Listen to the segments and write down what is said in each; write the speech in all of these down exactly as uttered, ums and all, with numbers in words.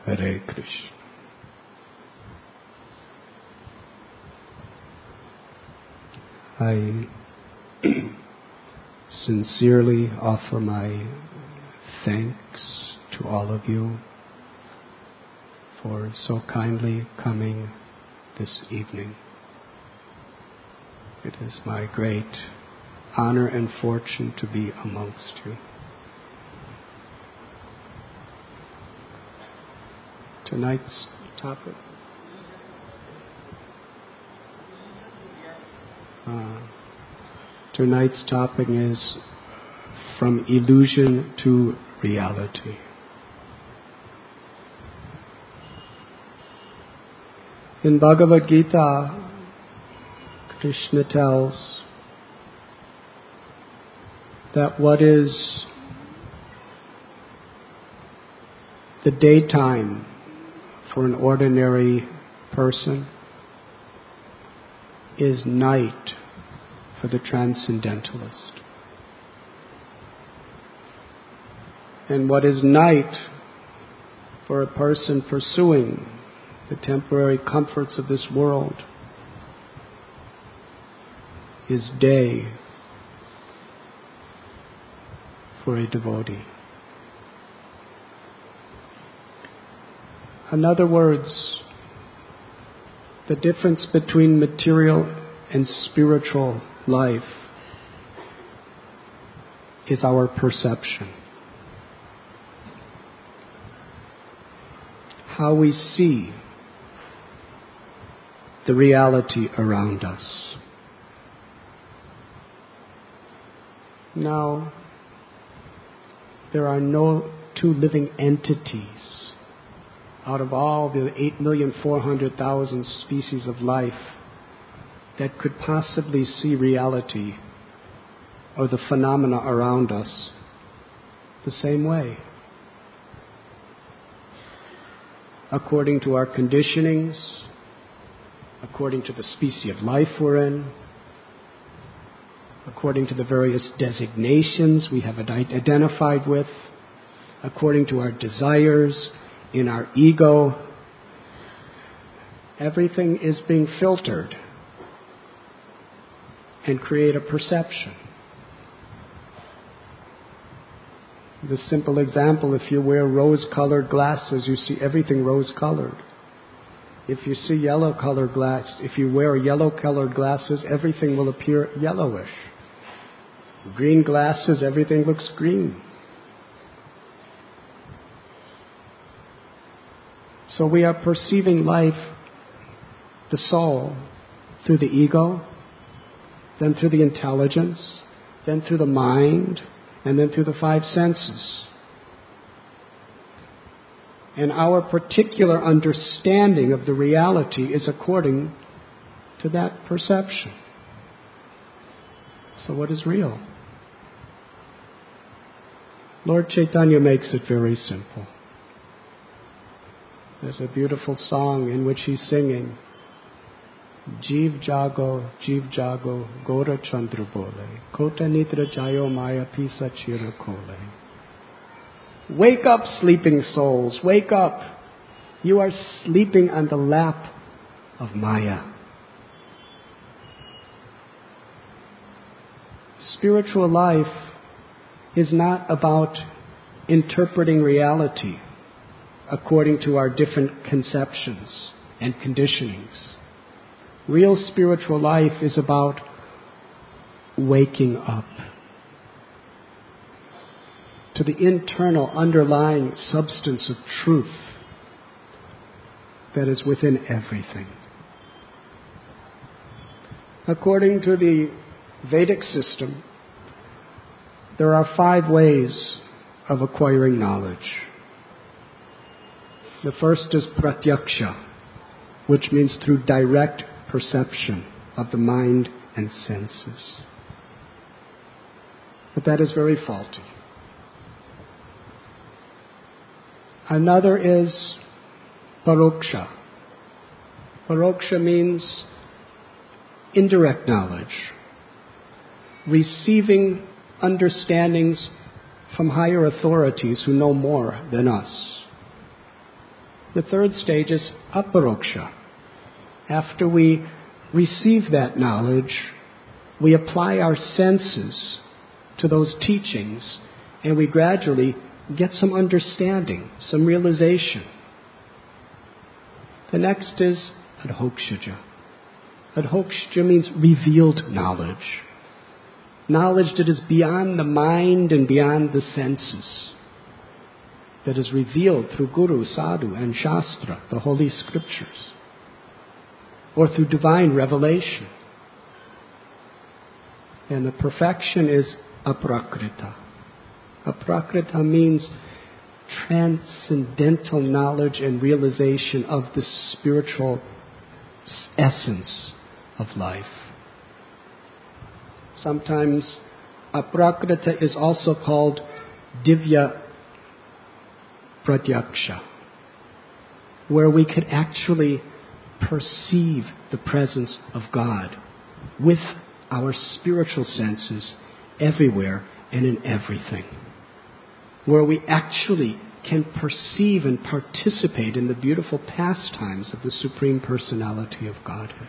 Hare Krishna. I sincerely offer my thanks to all of you for so kindly coming this evening. It is my great honor and fortune to be amongst you. Tonight's topic. Uh, tonight's topic is from illusion to reality. In Bhagavad Gita, Krishna tells that what is the daytime for an ordinary person is night for the transcendentalist. And what is night for a person pursuing the temporary comforts of this world is day for a devotee. In other words, the difference between material and spiritual life is our perception. How we see the reality around us. Now, there are no two living entities out of all the eight million four hundred thousand species of life that could possibly see reality or the phenomena around us the same way. According to our conditionings, according to the species of life we're in, according to the various designations we have identified with, according to our desires, in our ego, everything is being filtered and create a perception. The simple example, if you wear rose-colored glasses, you see everything rose-colored. If you see yellow-colored glass, if you wear yellow-colored glasses, everything will appear yellowish. Green glasses, everything looks green. So we are perceiving life, the soul, through the ego, then through the intelligence, then through the mind, and then through the five senses. And our particular understanding of the reality is according to that perception. So what is real? Lord Chaitanya makes it very simple. There's a beautiful song in which he's singing, Jeev Jago, Jeev Jago, Gora Chandra Bole, Kota Nitra Jayo Maya Pisa Chira Kole. Wake up, sleeping souls, wake up. You are sleeping on the lap of Maya. Spiritual life is not about interpreting reality according to our different conceptions and conditionings. Real spiritual life is about waking up to the internal underlying substance of truth that is within everything. According to the Vedic system, there are five ways of acquiring knowledge. The first is pratyaksha, which means through direct perception of the mind and senses. But that is very faulty. Another is paroksha. Paroksha means indirect knowledge, receiving understandings from higher authorities who know more than us. The third stage is aparoksha. After we receive that knowledge, we apply our senses to those teachings, and we gradually get some understanding, some realization. The next is adhokshaja. Adhokshaja means revealed knowledge. Knowledge that is beyond the mind and beyond the senses. That is revealed through Guru, Sadhu, and Shastra, the Holy Scriptures. Or through divine revelation. And the perfection is aprakrita. Aprakrita means transcendental knowledge and realization of the spiritual essence of life. Sometimes aprakrita is also called divya pratyaksha, where we could actually perceive the presence of God with our spiritual senses everywhere and in everything. Where we actually can perceive and participate in the beautiful pastimes of the Supreme Personality of Godhead.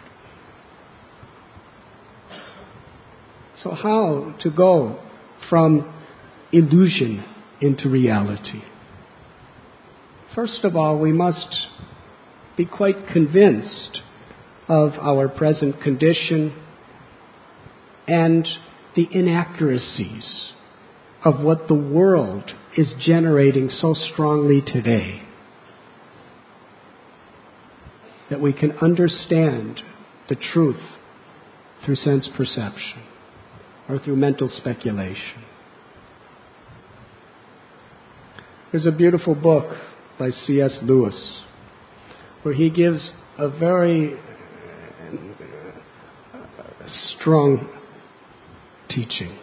So how to go from illusion into reality? First of all, we must be quite convinced of our present condition and the inaccuracies of what the world is generating so strongly today, that we can understand the truth through sense perception or through mental speculation. There's a beautiful book by C S Lewis where he gives a very strong teaching.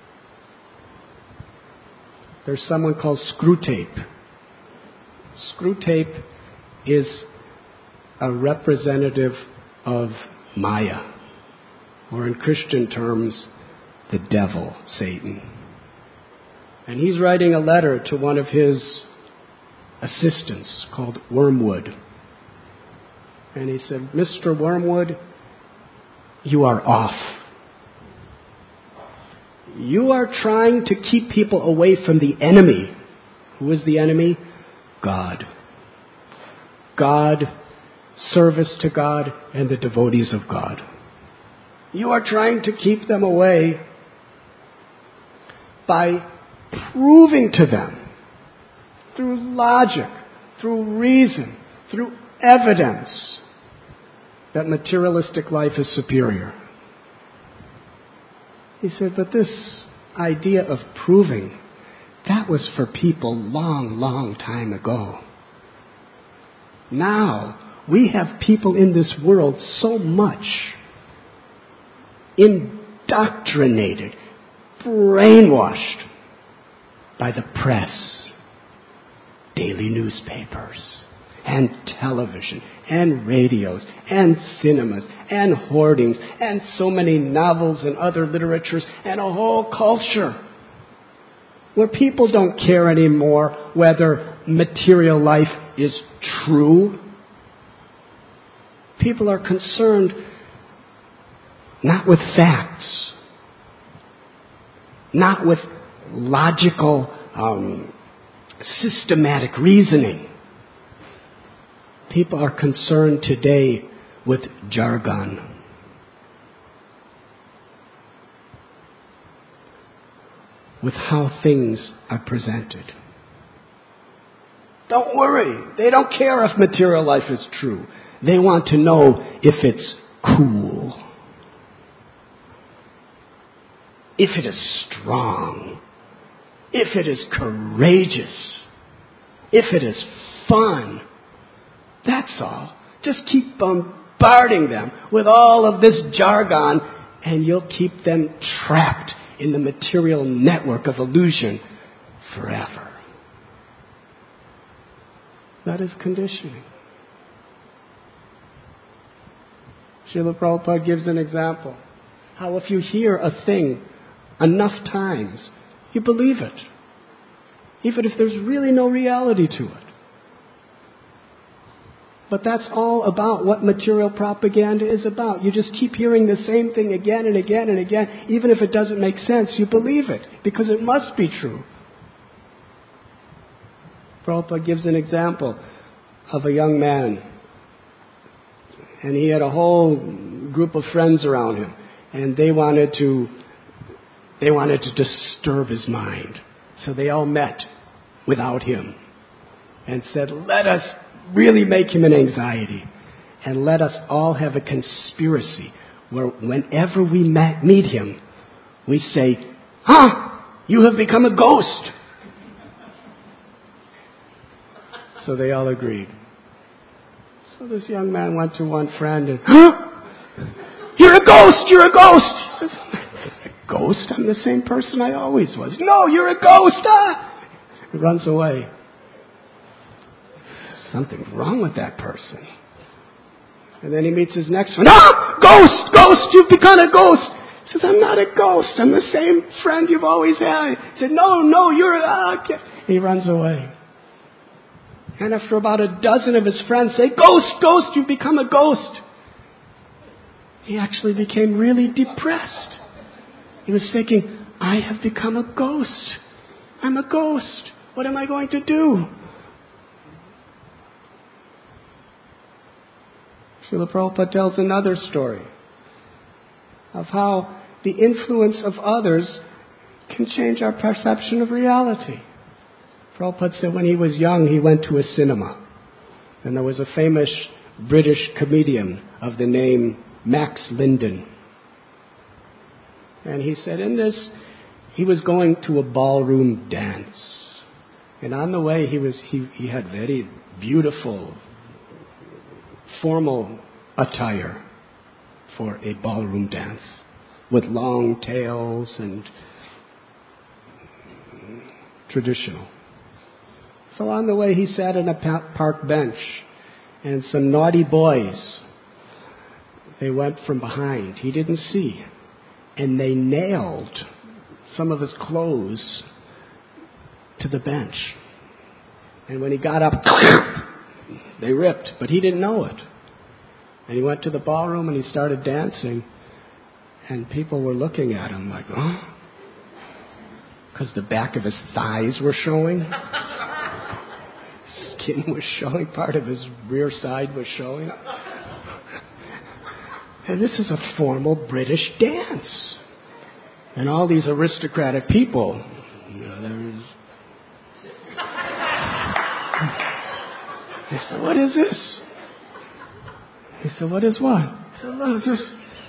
There's someone called Screwtape. Screwtape is a representative of Maya, or in Christian terms, the devil, Satan. And he's writing a letter to one of his assistants called Wormwood. And he said, Mister Wormwood, you are off. You are trying to keep people away from the enemy. Who is the enemy? God. God, service to God, and the devotees of God. You are trying to keep them away by proving to them through logic, through reason, through evidence that materialistic life is superior. He said, but this idea of proving, that was for people long, long time ago. Now, we have people in this world so much indoctrinated, brainwashed by the press, daily newspapers, and television, and radios, and cinemas, and hoardings, and so many novels and other literatures, and a whole culture where people don't care anymore whether material life is true. People are concerned not with facts, not with logical, um, systematic reasoning. People are concerned today with jargon. With how things are presented. Don't worry. They don't care if material life is true. They want to know if it's cool. If it is strong. If it is courageous. If it is fun. That's all. Just keep bombarding them with all of this jargon, and you'll keep them trapped in the material network of illusion forever. That is conditioning. Srila Prabhupada gives an example. How if you hear a thing enough times, you believe it. Even if there's really no reality to it. But that's all about what material propaganda is about. You just keep hearing the same thing again and again and again. Even if it doesn't make sense, you believe it because it must be true. Prabhupada gives an example of a young man. And he had a whole group of friends around him. And they wanted to, they wanted to disturb his mind. So they all met without him and said, let us really make him an anxiety. And let us all have a conspiracy where whenever we meet him, we say, huh, you have become a ghost. So they all agreed. So this young man went to one friend and, huh? You're a ghost, you're a ghost. He says, a ghost? I'm the same person I always was. No, you're a ghost. Ah! He runs away. Something's wrong with that person. And then he meets his next one. Ah! Ghost! Ghost! You've become a ghost! He says, I'm not a ghost. I'm the same friend you've always had. He said, no, no, you're a... Ah. He runs away. And after about a dozen of his friends say, ghost! Ghost! You've become a ghost! He actually became really depressed. He was thinking, I have become a ghost. I'm a ghost. What am I going to do? Srila Prabhupada tells another story of how the influence of others can change our perception of reality. Prabhupada said when he was young, he went to a cinema. And there was a famous British comedian of the name Max Linden. And he said in this, he was going to a ballroom dance. And on the way, he was he, he had very beautiful, formal attire for a ballroom dance with long tails and traditional. So on the way, he sat on a park bench, and some naughty boys, they went from behind. He didn't see. And they nailed some of his clothes to the bench. And when he got up, they ripped, but he didn't know it. And he went to the ballroom and he started dancing, and people were looking at him like, oh, because the back of his thighs were showing. Skin was showing, part of his rear side was showing. And this is a formal British dance. And all these aristocratic people, you know, there's... He said, what is this? He said, what is what? He said, what is this?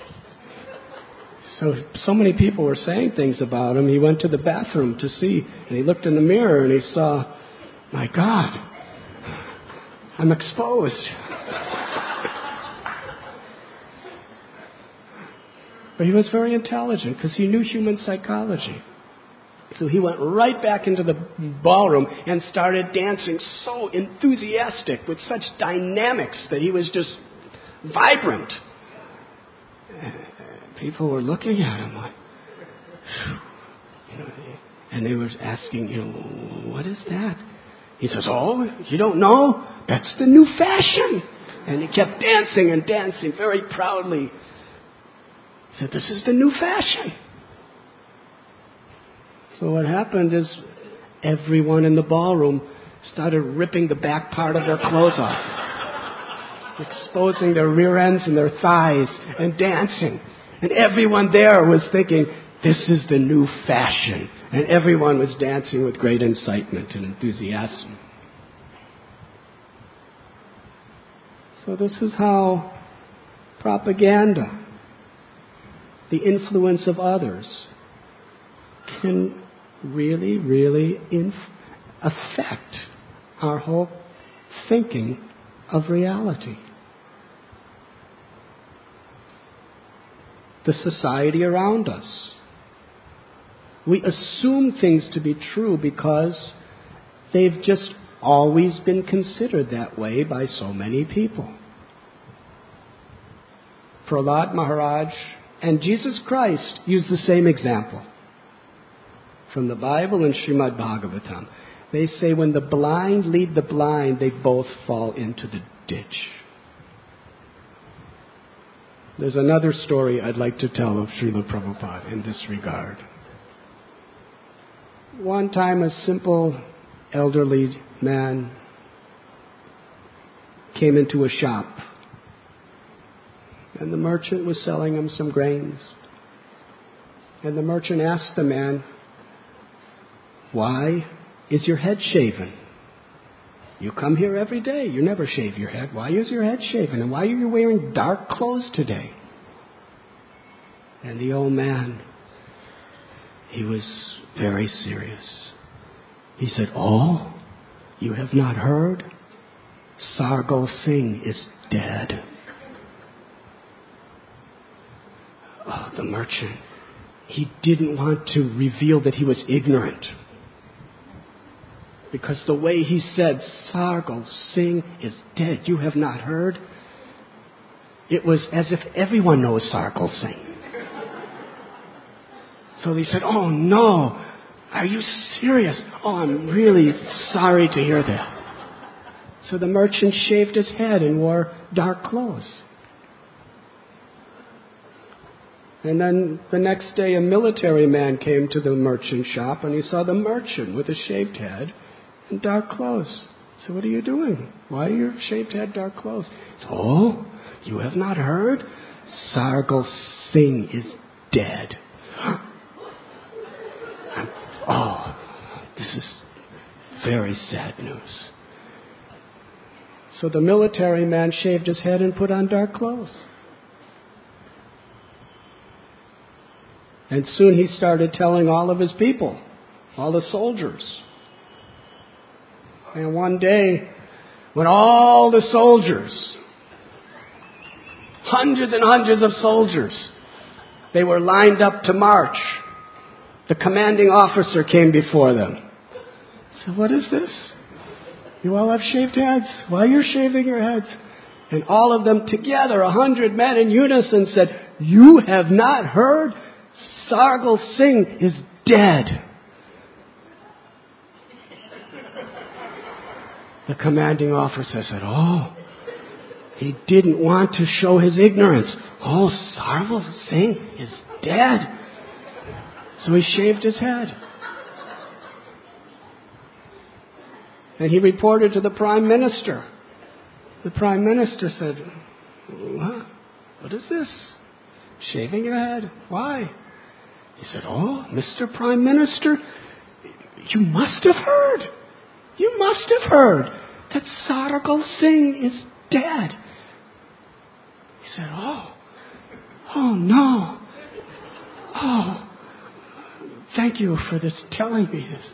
So, so many people were saying things about him. He went to the bathroom to see, and he looked in the mirror and he saw, my God, I'm exposed. But he was very intelligent because he knew human psychology. So he went right back into the ballroom and started dancing so enthusiastic with such dynamics that he was just vibrant. People were looking at him like, you know, and they were asking, you know, what is that? He says, oh, you don't know? That's the new fashion. And he kept dancing and dancing very proudly. He said, this is the new fashion. So what happened is everyone in the ballroom started ripping the back part of their clothes off, exposing their rear ends and their thighs and dancing. And everyone there was thinking, this is the new fashion. And everyone was dancing with great incitement and enthusiasm. So this is how propaganda, the influence of others, can really, really inf- affect our whole thinking of reality. The society around us. We assume things to be true because they've just always been considered that way by so many people. Prahlad Maharaj and Jesus Christ use the same example. From the Bible and Srimad Bhagavatam. They say when the blind lead the blind, they both fall into the ditch. There's another story I'd like to tell of Srila Prabhupada in this regard. One time a simple elderly man came into a shop, and the merchant was selling him some grains. And the merchant asked the man, "Why is your head shaven? You come here every day. You never shave your head. Why is your head shaven? And why are you wearing dark clothes today?" And the old man, he was very serious. He said, "Oh, you have not heard? Sargal Singh is dead." Oh, the merchant, he didn't want to reveal that he was ignorant. Because the way he said, "Sargal Singh is dead, you have not heard," it was as if everyone knows Sargal Singh. So they said, "Oh no, are you serious? Oh, I'm really sorry to hear that." So the merchant shaved his head and wore dark clothes. And then the next day a military man came to the merchant shop, and he saw the merchant with a shaved head and dark clothes. So, "What are you doing? Why are your shaved head, dark clothes?" "Oh, you have not heard? Sargal Singh is dead." Oh, this is very sad news. So the military man shaved his head and put on dark clothes. And soon he started telling all of his people, all the soldiers. And one day, when all the soldiers, hundreds and hundreds of soldiers, they were lined up to march, the commanding officer came before them. So, "What is this? You all have shaved heads. Why are you shaving your heads?" And all of them together, a hundred men in unison said, "You have not heard? Sargal Singh is dead." The commanding officer said, "Oh, he didn't want to show his ignorance. Oh, Sargal Singh is dead." So he shaved his head. And he reported to the Prime Minister. The Prime Minister said, "What? What is this? Shaving your head? Why?" He said, "Oh, Mister Prime Minister, you must have heard. You must have heard that Sargal Singh is dead." He said, "Oh, oh no. Oh, thank you for this, telling me this."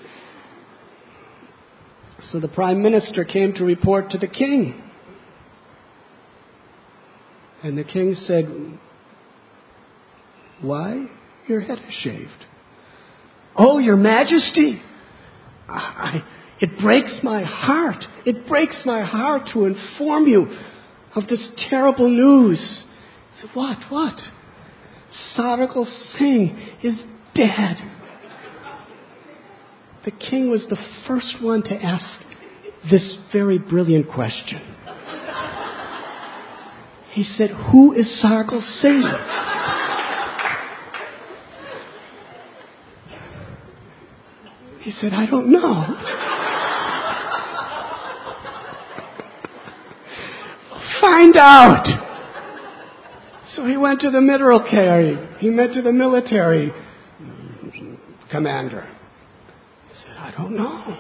So the Prime Minister came to report to the king. And the king said, "Why? Your head is shaved." "Oh, Your Majesty, I, it breaks my heart. It breaks my heart to inform you of this terrible news." I said, "What? What?" "Sargal Singh is dead." The king was the first one to ask this very brilliant question. He said, "Who is Sargal Singh?" He said, "I don't know." "Find out." So he went to the military. He went to the military commander. He said, "I don't know."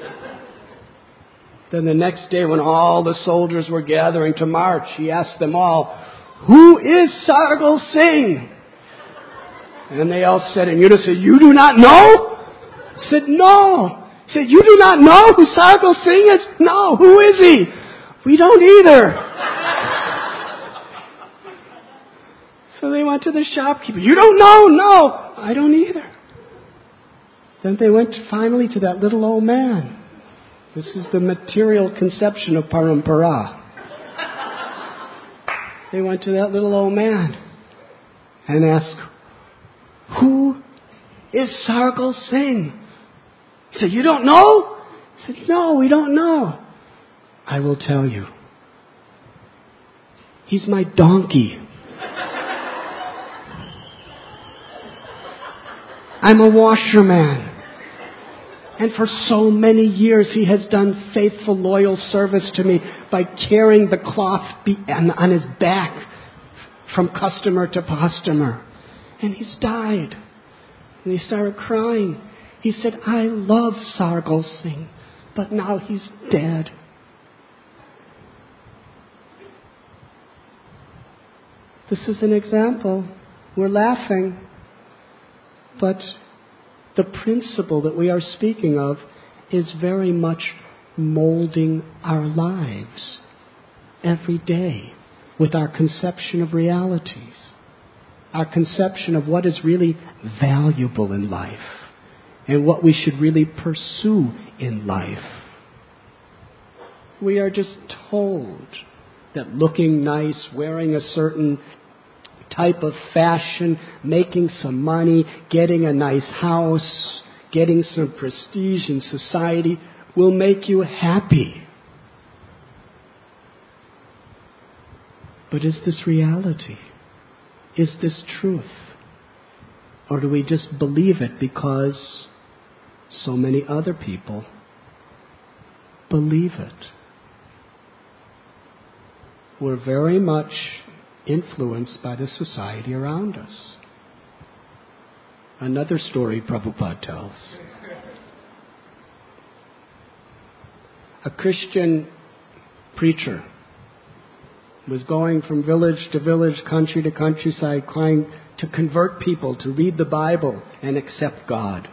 Then the next day, when all the soldiers were gathering to march, he asked them all, "Who is Sargal Singh?" And they all said in unison, "You do not know?" He said, "No." He said, "You do not know who Sargal Singh is?" "No." "Who is he?" "We don't either." So they went to the shopkeeper. "You don't know?" "No." "I don't either." Then they went finally to that little old man. This is the material conception of parampara. They went to that little old man and asked, "Who is Sargal Singh?" He said, "You don't know?" He said, "No, we don't know." "I will tell you. He's my donkey. I'm a washerman. And for so many years he has done faithful, loyal service to me by carrying the cloth be- on his back from customer to customer. And he's died. And he started crying. He said, I love Sargal Singh, but now he's dead. This is an example. We're laughing, but the principle that we are speaking of is very much molding our lives every day with our conception of realities, our conception of what is really valuable in life and what we should really pursue in life. We are just told that looking nice, wearing a certain type of fashion, making some money, getting a nice house, getting some prestige in society will make you happy. But is this reality? Is this truth? Or do we just believe it because so many other people believe it? We're very much influenced by the society around us. Another story Prabhupada tells. A Christian preacher was going from village to village, country to countryside, trying to convert people to read the Bible and accept God.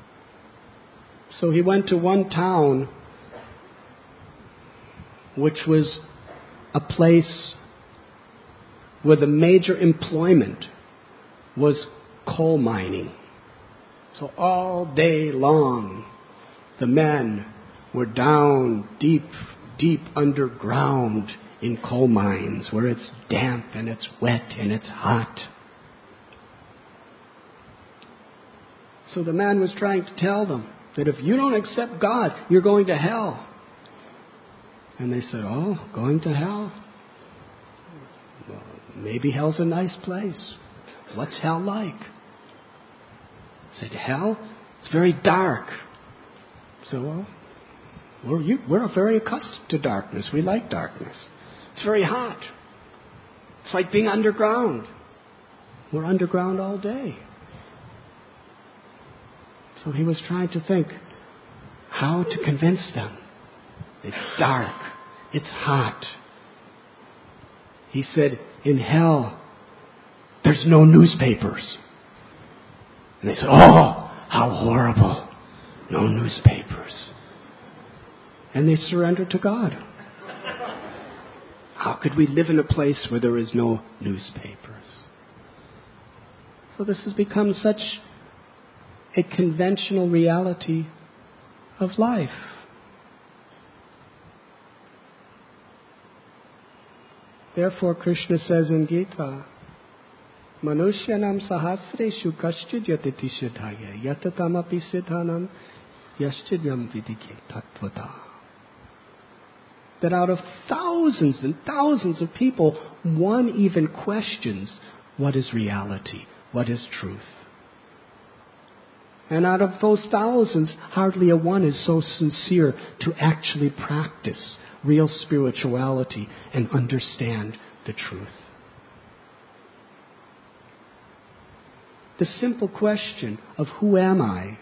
So he went to one town which was a place where the major employment was coal mining. So all day long, the men were down deep, deep underground in coal mines where it's damp and it's wet and it's hot. So the man was trying to tell them that if you don't accept God, you're going to hell. And they said, oh, going to hell? Well, maybe hell's a nice place. What's hell like? I said, hell? It's very dark. So, well, we're, you, we're very accustomed to darkness. We like darkness. It's very hot. It's like being underground. We're underground all day. So he was trying to think how to convince them. It's dark. It's hot. He said, in hell, there's no newspapers. And they said, oh, how horrible. No newspapers. And they surrendered to God. How could we live in a place where there is no newspapers? So this has become such a conventional reality of life. Therefore, Krishna says in Gita, Manushyanam sahasreshu kaschid yatiti siddhaya yatatamapi siddhanam yaschidyam vidike tattvata. That out of thousands and thousands of people, one even questions what is reality, what is truth. And out of those thousands, hardly a one is so sincere to actually practice real spirituality and understand the truth. The simple question of who am I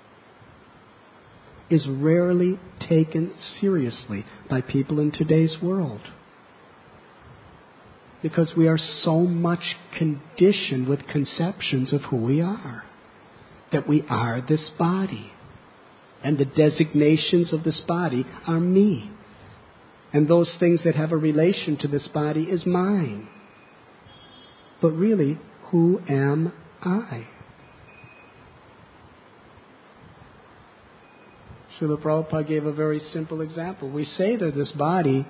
is rarely taken seriously by people in today's world. Because we are so much conditioned with conceptions of who we are. That we are this body. And the designations of this body are me. And those things that have a relation to this body is mine. But really, who am I? Srila Prabhupada gave a very simple example. We say they're this body,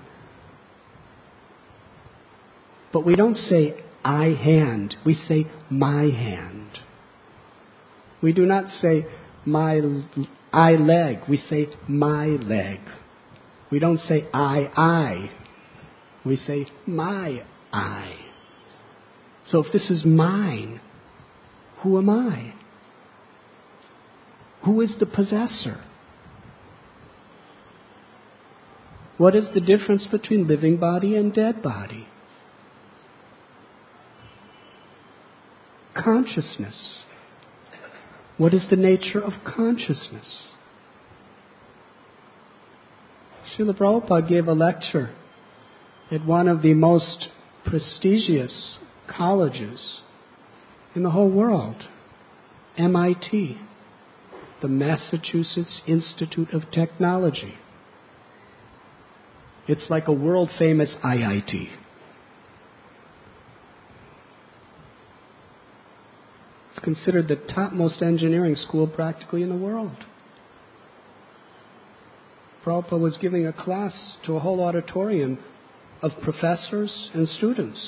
but we don't say I hand. We say my hand. We do not say my I leg. We say my leg. We don't say I, I. We say my I. So if this is mine, who am I? Who is the possessor? What is the difference between living body and dead body? Consciousness. What is the nature of consciousness? Srila Prabhupada gave a lecture at one of the most prestigious colleges in the whole world, M I T, the Massachusetts Institute of Technology. It's like a world-famous I I T. It's considered the topmost engineering school practically in the world. Prabhupada was giving a class to a whole auditorium of professors and students.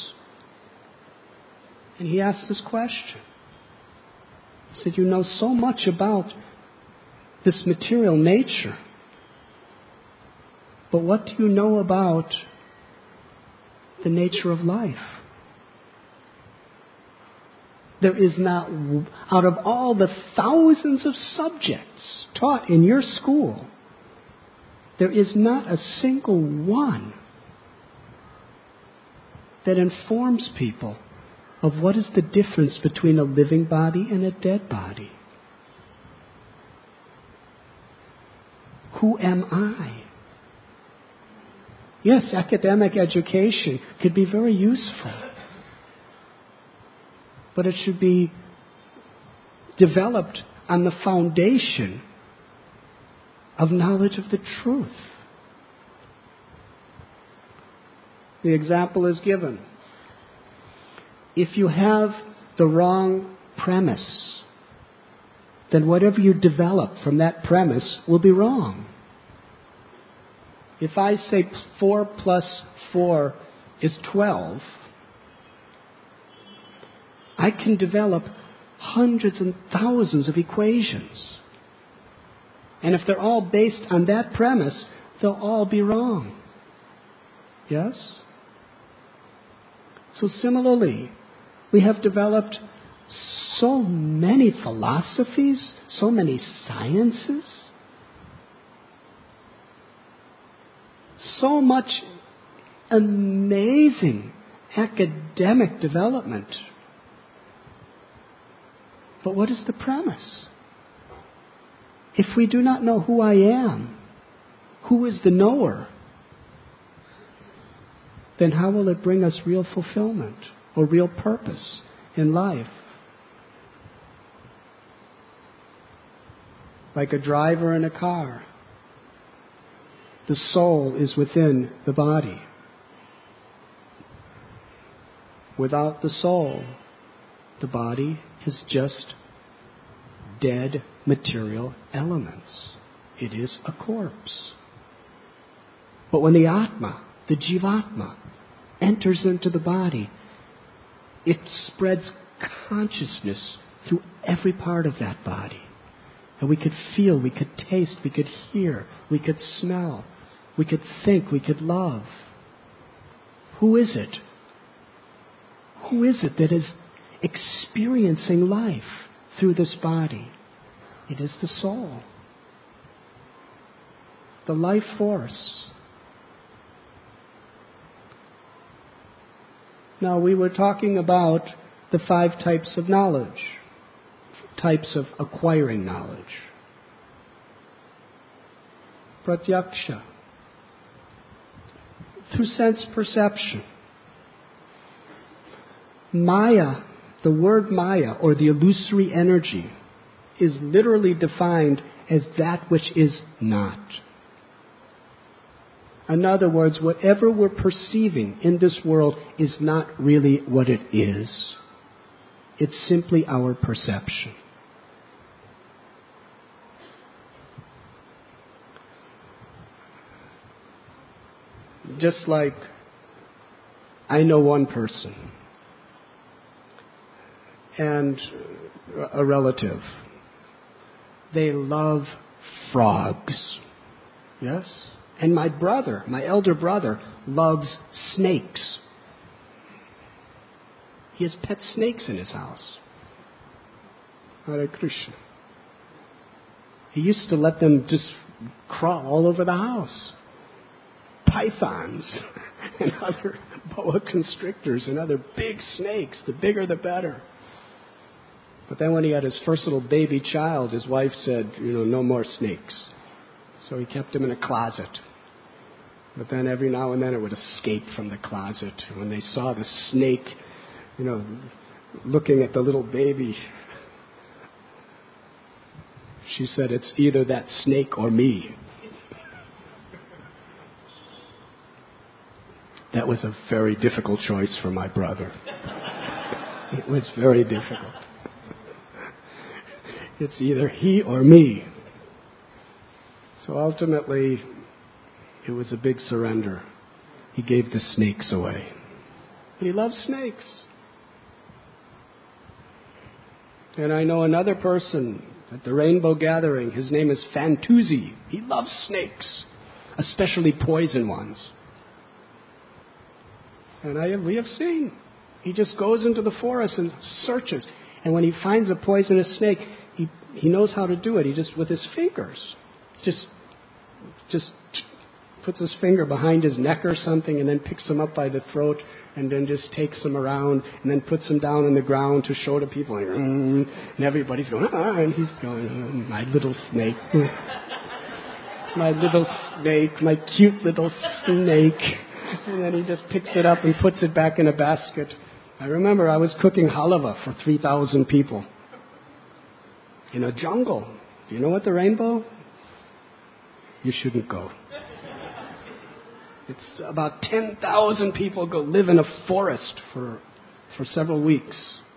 And he asked this question. He said, you know so much about this material nature, but what do you know about the nature of life? There is not, out of all the thousands of subjects taught in your school, there is not a single one that informs people of what is the difference between a living body and a dead body. Who am I? Yes, academic education could be very useful, but it should be developed on the foundation of knowledge of the truth. The example is given. If you have the wrong premise, then whatever you develop from that premise will be wrong. If I say four plus four is twelve, I can develop hundreds and thousands of equations. And if they're all based on that premise, they'll all be wrong. Yes? So similarly, we have developed so many philosophies, so many sciences, so much amazing academic development. But what is the premise? If we do not know who I am, who is the knower, then how will it bring us real fulfillment or real purpose in life? Like a driver in a car, the soul is within the body. Without the soul, the body is just dead material elements. It is a corpse. But when the Atma, the Jivatma, enters into the body, it spreads consciousness through every part of that body. And we could feel, we could taste, we could hear, we could smell, we could think, we could love. Who is it? Who is it that is experiencing life through this body? It is the soul, the life force. Now, we were talking about the five types of knowledge, types of acquiring knowledge. Pratyaksha, through sense perception. Maya, the word Maya, or the illusory energy, is literally defined as that which is not. In other words, whatever we're perceiving in this world is not really what it is. It's simply our perception. Just like I know one person and a relative. They love frogs. Yes? And my brother, my elder brother, loves snakes. He has pet snakes in his house. Hare Krishna. He used to let them just crawl all over the house. Pythons and other boa constrictors and other big snakes. The bigger the better. But then when he had his first little baby child, his wife said, you know, no more snakes. So he kept him in a closet. But then every now and then it would escape from the closet. When they saw the snake, you know, looking at the little baby, she said, it's either that snake or me. That was a very difficult choice for my brother. It was very difficult. It's either he or me. So ultimately, it was a big surrender. He gave the snakes away. He loves snakes. And I know another person at the Rainbow Gathering. His name is Fantuzzi. He loves snakes, especially poison ones. And I have, we have seen. He just goes into the forest and searches. And when he finds a poisonous snake, he, he knows how to do it. He just, with his fingers, just, just puts his finger behind his neck or something and then picks him up by the throat and then just takes him around and then puts him down on the ground to show to people. And, and everybody's going, ah, and he's going, oh, my little snake. My little snake, my cute little snake. And then he just picks it up and puts it back in a basket. I remember I was cooking halava for three thousand people in a jungle. Do you know what the rainbow? You shouldn't go. It's about ten thousand people go live in a forest for for several weeks.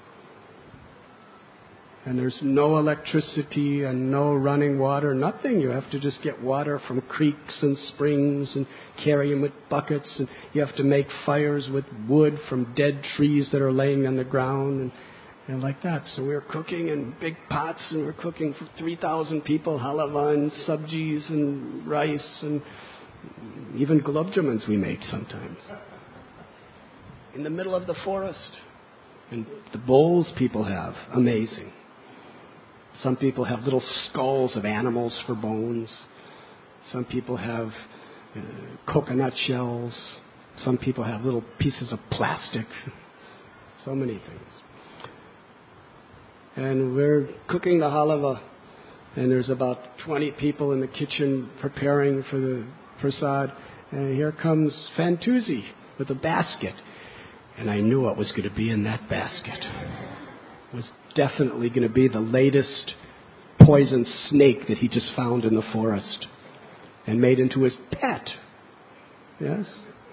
And there's no electricity and no running water, nothing. You have to just get water from creeks and springs and carry them with buckets. And you have to make fires with wood from dead trees that are laying on the ground and, and like that. So we're cooking in big pots and we're cooking for three thousand people, halava and sabjis and rice and even gulab jamans we made sometimes. In the middle of the forest. And the bowls people have, amazing. Some people have little skulls of animals for bones. Some people have uh, coconut shells. Some people have little pieces of plastic. So many things. And we're cooking the halava. And there's about twenty people in the kitchen preparing for the prasad. And here comes Fantuzzi with a basket. And I knew what was going to be in that basket. It was definitely going to be the latest poison snake that he just found in the forest and made into his pet. Yes?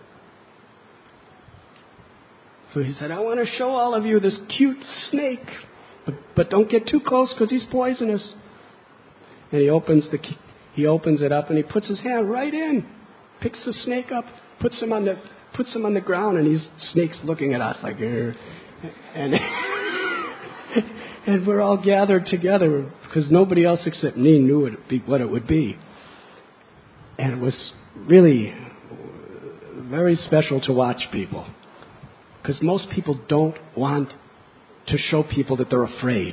So he said, I want to show all of you this cute snake, but, but don't get too close because he's poisonous. And he opens the he opens it up and he puts his hand right in, picks the snake up, puts him on the puts him on the ground, and he's snake's looking at us like, Ugh. and and we're all gathered together because nobody else except me knew it be, what it would be. And it was really very special to watch people because most people don't want to show people that they're afraid.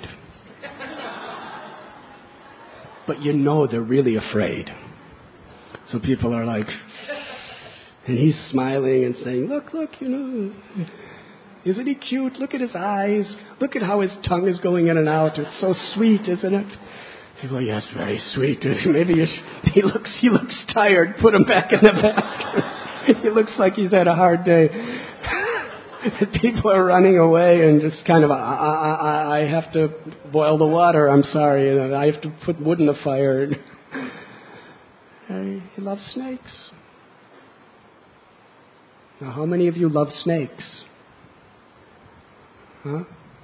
But you know they're really afraid. So people are like, and he's smiling and saying, look, look, you know, isn't he cute? Look at his eyes. Look at how his tongue is going in and out. It's so sweet, isn't it? People, yes, very sweet. Maybe you should, he looks he looks tired. Put him back in the basket. He looks like he's had a hard day. People are running away and just kind of, I, I, I have to boil the water. I'm sorry. You know, I have to put wood in the fire. He loves snakes. Now, how many of you love snakes? Huh?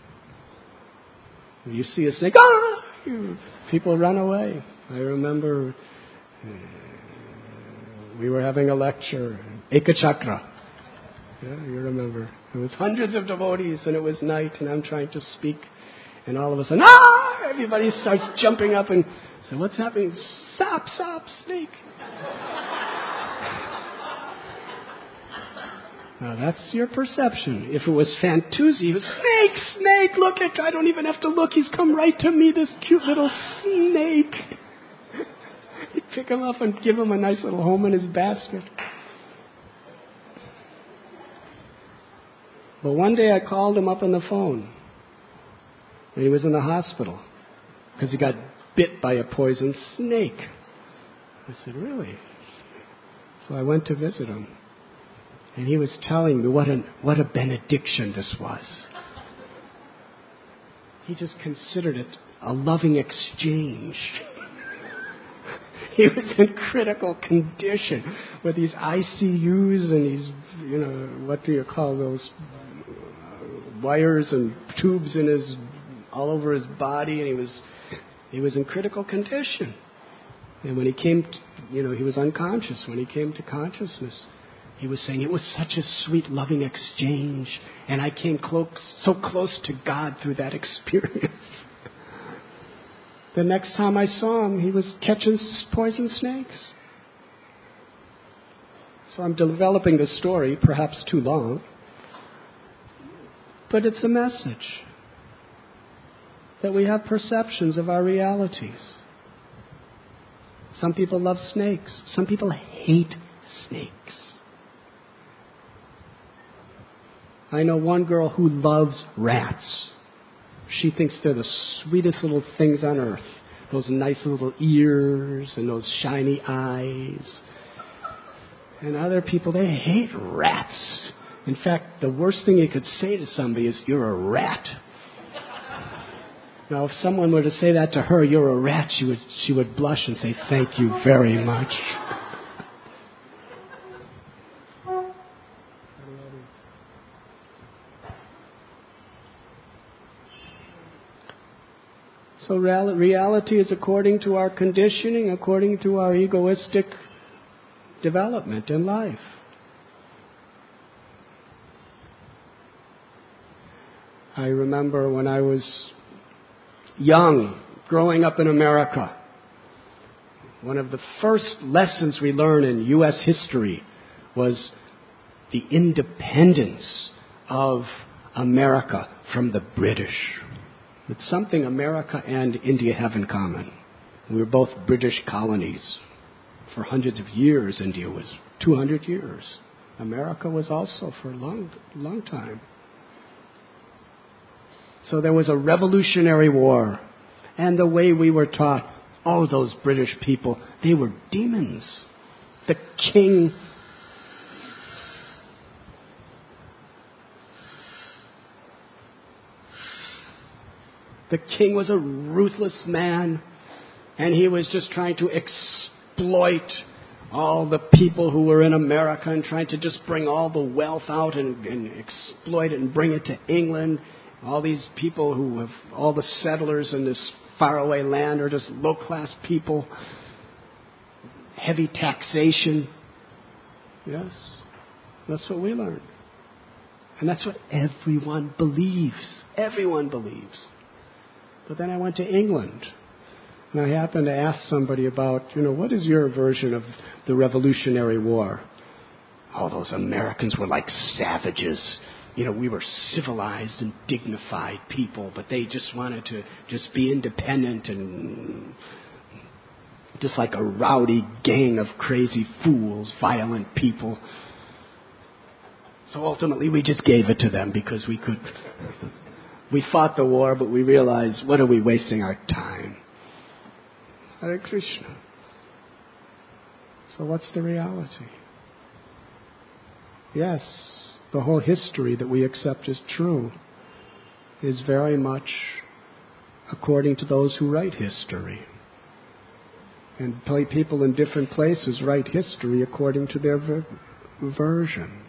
If you see a snake, ah! People run away. I remember uh, we were having a lecture, Ekachakra. Yeah, you remember. There was hundreds of devotees, and it was night, and I'm trying to speak, and all of a sudden, ah! Everybody starts jumping up and say, what's happening? Stop, stop, snake. Now that's your perception. If it was Fantuzzi, it was snake, snake, look at, I don't even have to look, he's come right to me, this cute little snake. He'd pick him up and give him a nice little home in his basket. But one day I called him up on the phone, and he was in the hospital because he got bit by a poison snake. I said, really? So I went to visit him, and he was telling me what a, what a benediction this was. He just considered it a loving exchange. He was in critical condition with these I C Us and these, you know, what do you call those, uh, wires and tubes in his, all over his body, and he was, he was in critical condition. And when he came, to, you know, he was unconscious. When he came to consciousness, he was saying, it was such a sweet, loving exchange, and I came close, so close to God through that experience. The next time I saw him, he was catching poison snakes. So I'm developing this story, perhaps too long, but it's a message that we have perceptions of our realities. Some people love snakes. Some people hate snakes. I know one girl who loves rats. She thinks they're the sweetest little things on earth. Those nice little ears and those shiny eyes. And other people, they hate rats. In fact, the worst thing you could say to somebody is, you're a rat. Now, if someone were to say that to her, you're a rat, she would, she would blush and say, thank you very much. So real, reality is according to our conditioning, according to our egoistic development in life. I remember when I was young, growing up in America, one of the first lessons we learned in U S history was the independence of America from the British. It's something America and India have in common. We were both British colonies. For hundreds of years, India was two hundred years. America was also for a long, long time. So there was a Revolutionary War. And the way we were taught, oh, those British people, they were demons. The king... The king was a ruthless man, and he was just trying to exploit all the people who were in America and trying to just bring all the wealth out and, and exploit it and bring it to England. All these people who have, all the settlers in this faraway land are just low-class people. Heavy taxation. Yes, that's what we learned. And that's what everyone believes. Everyone believes. But then I went to England, and I happened to ask somebody about, you know, what is your version of the Revolutionary War? Oh, those Americans were like savages. You know, we were civilized and dignified people, but they just wanted to just be independent and just like a rowdy gang of crazy fools, violent people. So ultimately we just gave it to them because we could... We fought the war, but we realized, what are we wasting our time? Hare Krishna. So what's the reality? Yes, the whole history that we accept as true is very much according to those who write history. And people in different places write history according to their ver- version.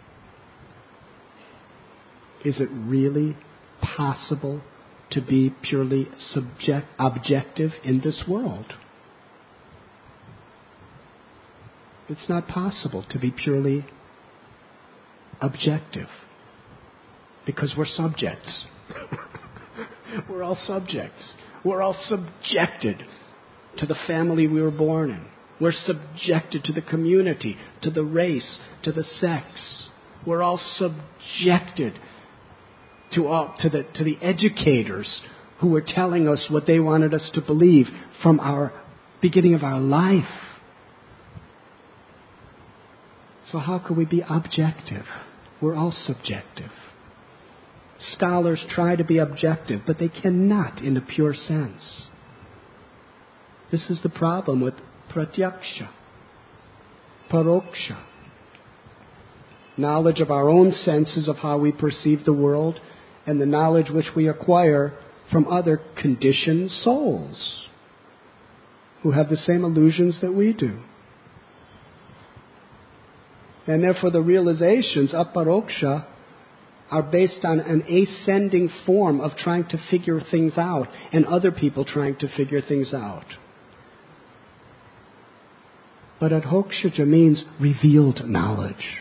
Is it really possible to be purely subject, objective in this world? It's not possible to be purely objective because we're subjects. We're all subjects. We're all subjected to the family we were born in. We're subjected to the community, to the race, to the sex. We're all subjected to all, to the to the educators who were telling us what they wanted us to believe from our beginning of our life. So how can we be objective? We're all subjective. Scholars try to be objective, but they cannot in the pure sense. This is the problem with pratyaksha, paroksha. Knowledge of our own senses of how we perceive the world, and the knowledge which we acquire from other conditioned souls who have the same illusions that we do. And therefore the realizations, aparoksha, are based on an ascending form of trying to figure things out and other people trying to figure things out. But adhokshaja means revealed knowledge.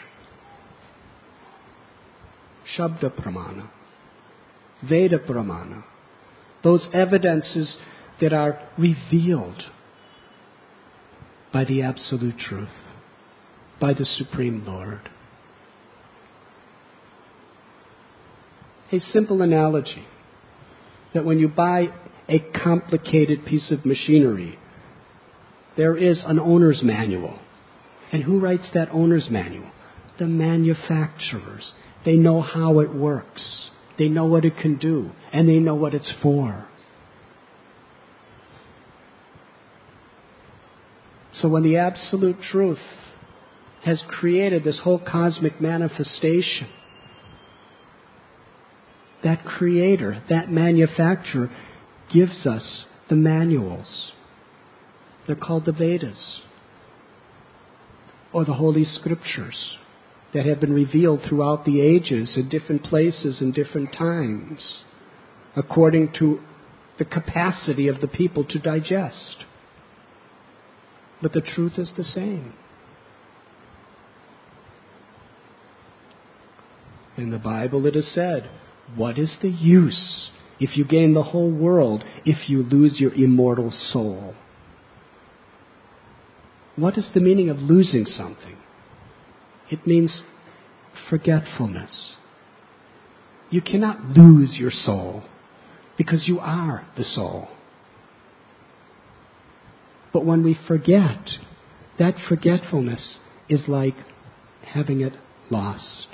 Shabda pramana, Veda pramana, those evidences that are revealed by the Absolute Truth, by the Supreme Lord. A simple analogy, that when you buy a complicated piece of machinery, there is an owner's manual. And who writes that owner's manual? The manufacturers. They know how it works. They know what it can do. And they know what it's for. So when the Absolute Truth has created this whole cosmic manifestation, that creator, that manufacturer, gives us the manuals. They're called the Vedas, or the Holy Scriptures, that have been revealed throughout the ages in different places and different times, according to the capacity of the people to digest. But the truth is the same. In the Bible it is said, what is the use if you gain the whole world if you lose your immortal soul? What is the meaning of losing something? It means forgetfulness. You cannot lose your soul because you are the soul. But when we forget, that forgetfulness is like having it lost.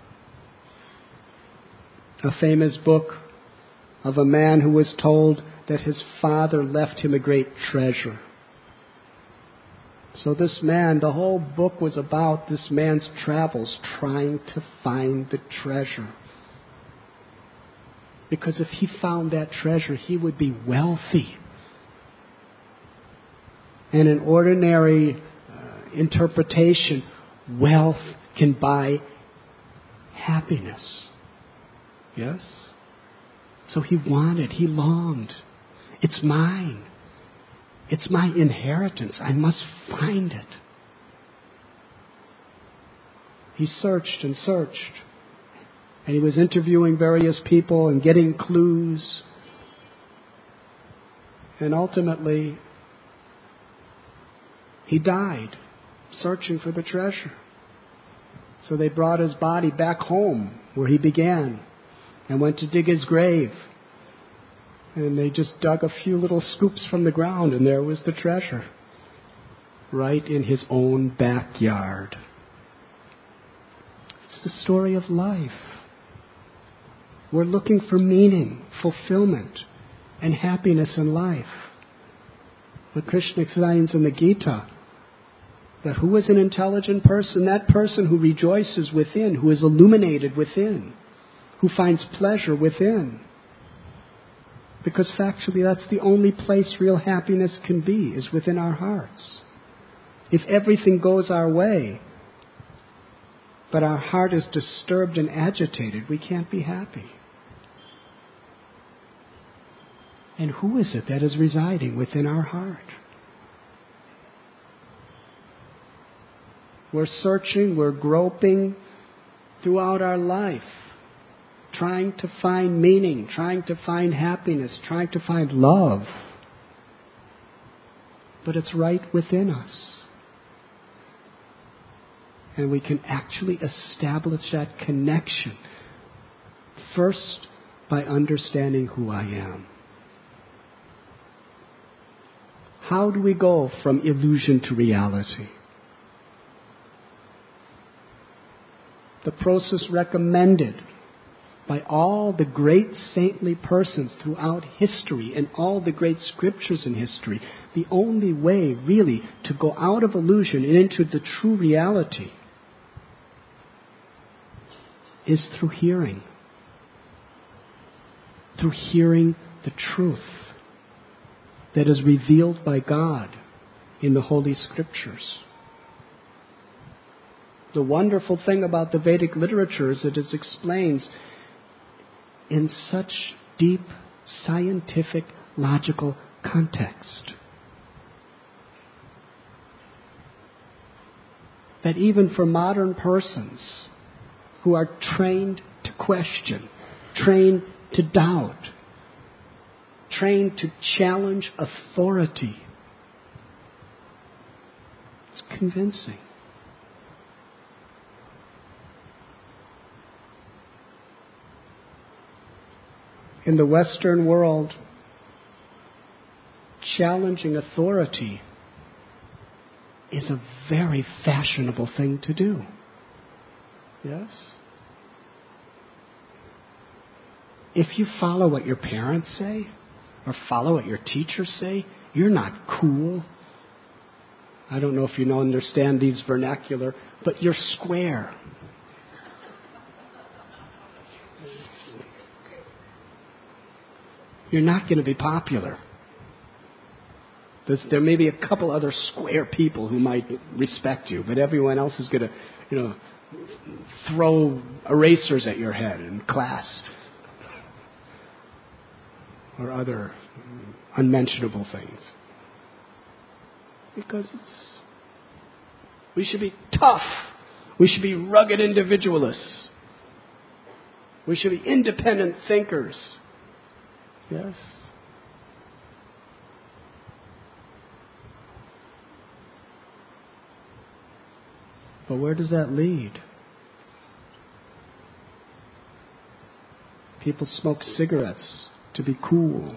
A famous book of a man who was told that his father left him a great treasure. So this man, the whole book was about this man's travels trying to find the treasure. Because if he found that treasure, he would be wealthy. And in ordinary uh, interpretation, wealth can buy happiness. Yes? So he wanted, he longed. It's mine. It's my inheritance. I must find it. He searched and searched. And he was interviewing various people and getting clues. And ultimately, he died searching for the treasure. So they brought his body back home where he began and went to dig his grave. And they just dug a few little scoops from the ground, and there was the treasure, right in his own backyard. It's the story of life. We're looking for meaning, fulfillment, and happiness in life. But Krishna explains in the Gita that who is an intelligent person? That person who rejoices within, who is illuminated within, who finds pleasure within. Because factually, that's the only place real happiness can be, is within our hearts. If everything goes our way, but our heart is disturbed and agitated, we can't be happy. And who is it that is residing within our heart? We're searching, we're groping throughout our life, trying to find meaning, trying to find happiness, trying to find love. But it's right within us. And we can actually establish that connection first by understanding who I am. How do we go from illusion to reality? The process recommended by all the great saintly persons throughout history and all the great scriptures in history, the only way really to go out of illusion and into the true reality is through hearing. Through hearing the truth that is revealed by God in the Holy Scriptures. The wonderful thing about the Vedic literature is that it explains in such deep, scientific, logical context that even for modern persons who are trained to question, trained to doubt, trained to challenge authority, it's convincing. In the Western world, challenging authority is a very fashionable thing to do. Yes? If you follow what your parents say, or follow what your teachers say, you're not cool. I don't know if you know, understand these vernacular, but you're square. You're not going to be popular. There's, there may be a couple other square people who might respect you, but everyone else is going to, you know, throw erasers at your head in class or other unmentionable things. Because it's, we should be tough. We should be rugged individualists. We should be independent thinkers. Yes. But where does that lead? People smoke cigarettes to be cool.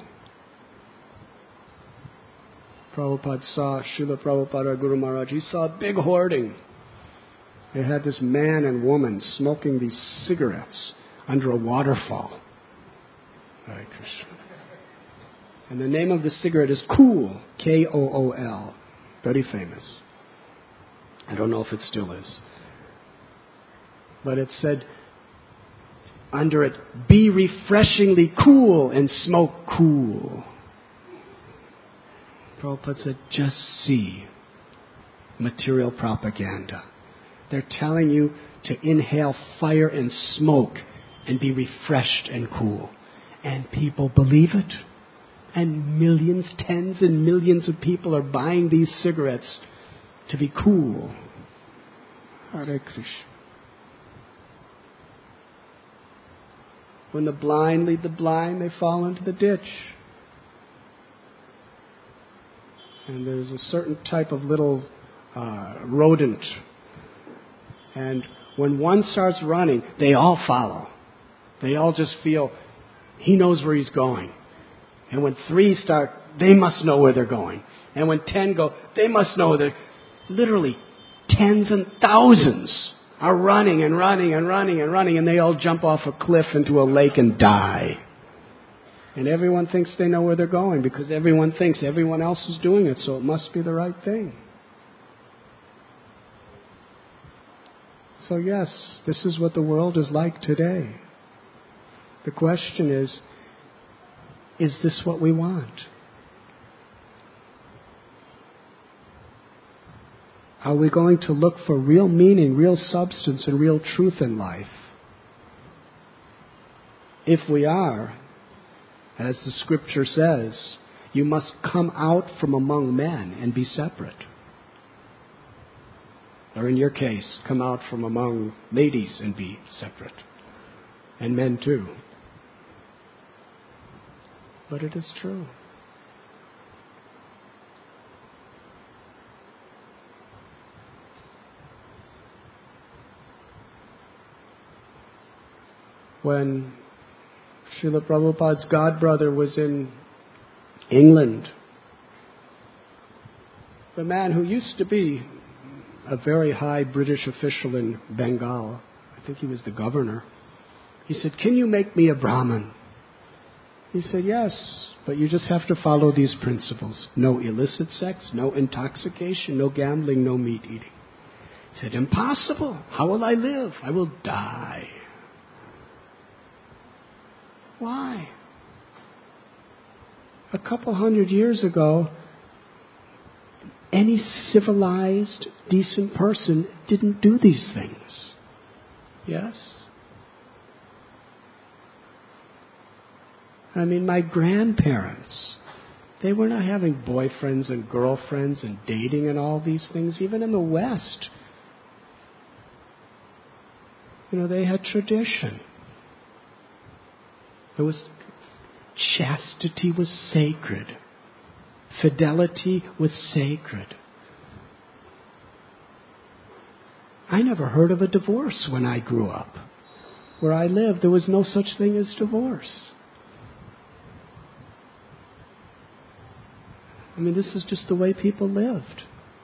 Prabhupada saw, Srila Prabhupada Guru Maharaj, he saw a big hoarding. They had this man and woman smoking these cigarettes under a waterfall. Hare Krishna. And the name of the cigarette is Kool, K O O L. Very famous. I don't know if it still is. But it said under it, be refreshingly cool and smoke cool. Prabhupada said, just see material propaganda. They're telling you to inhale fire and smoke and be refreshed and cool. And people believe it. And millions, tens and millions of people are buying these cigarettes to be cool. Hare Krishna. When the blind lead the blind, they fall into the ditch. And there's a certain type of little uh, rodent. And when one starts running, they all follow. They all just feel, he knows where he's going. And when three start, they must know where they're going. And when ten go, they must know that literally tens and thousands are running and running and running and running, and they all jump off a cliff into a lake and die. And everyone thinks they know where they're going because everyone thinks everyone else is doing it, so it must be the right thing. So yes, this is what the world is like today. The question is, is this what we want? Are we going to look for real meaning, real substance, and real truth in life? If we are, as the scripture says, you must come out from among men and be separate. Or in your case, come out from among ladies and be separate. And men too. But it is true. when Srila Prabhupada's godbrother was in England. The man who used to be a very high British official in Bengal, I think he was the governor, he said, "Can you make me a Brahmin?" He said, "Yes, but you just have to follow these principles. No illicit sex, no intoxication, no gambling, no meat eating." He said, "Impossible. How will I live? I will die." Why? A couple hundred years ago, any civilized, decent person didn't do these things. Yes? I mean, my grandparents, they were not having boyfriends and girlfriends and dating and all these things, even in the West. You know, they had tradition. It was, chastity was sacred. Fidelity was sacred. I never heard of a divorce when I grew up. Where I lived, there was no such thing as divorce. I mean, this is just the way people lived.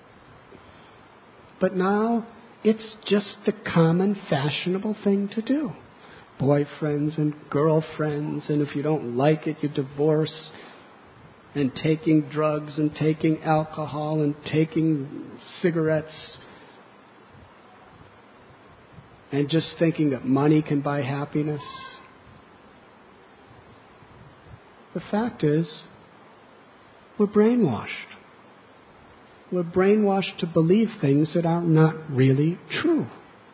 But now, it's just the common, fashionable thing to do. Boyfriends and girlfriends, and if you don't like it, you divorce, and taking drugs, and taking alcohol, and taking cigarettes, and just thinking that money can buy happiness. The fact is, we're brainwashed. We're brainwashed to believe things that are not really true.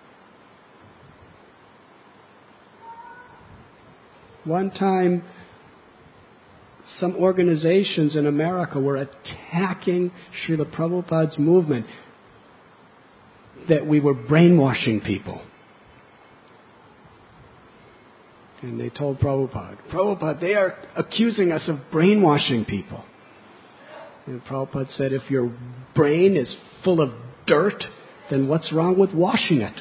One time, some organizations in America were attacking Srila Prabhupada's movement that we were brainwashing people. And they told Prabhupada, "Prabhupada, they are accusing us of brainwashing people." And Prabhupada said, "If your brain is full of dirt, then what's wrong with washing it?"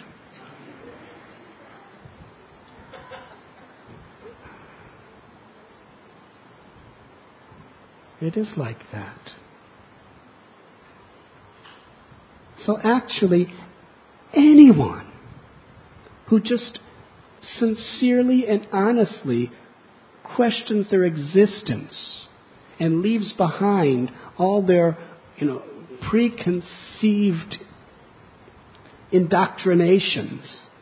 It is like that. So actually, anyone who just sincerely and honestly questions their existence and leaves behind all their, you know, preconceived indoctrinations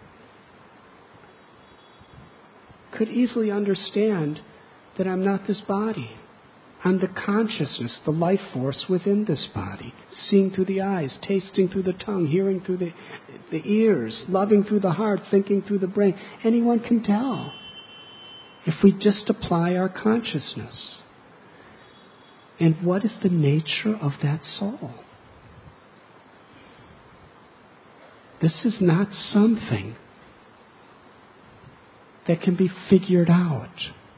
could easily understand that I'm not this body. I'm the consciousness, the life force within this body, seeing through the eyes, tasting through the tongue, hearing through the, the ears, loving through the heart, thinking through the brain. Anyone can tell if we just apply our consciousness. And what is the nature of that soul? This is not something that can be figured out.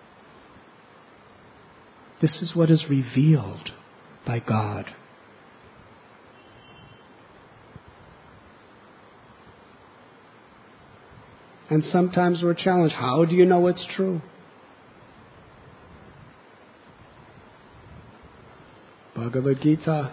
This is what is revealed by God. And sometimes we're challenged, how do you know it's true? Bhagavad Gita,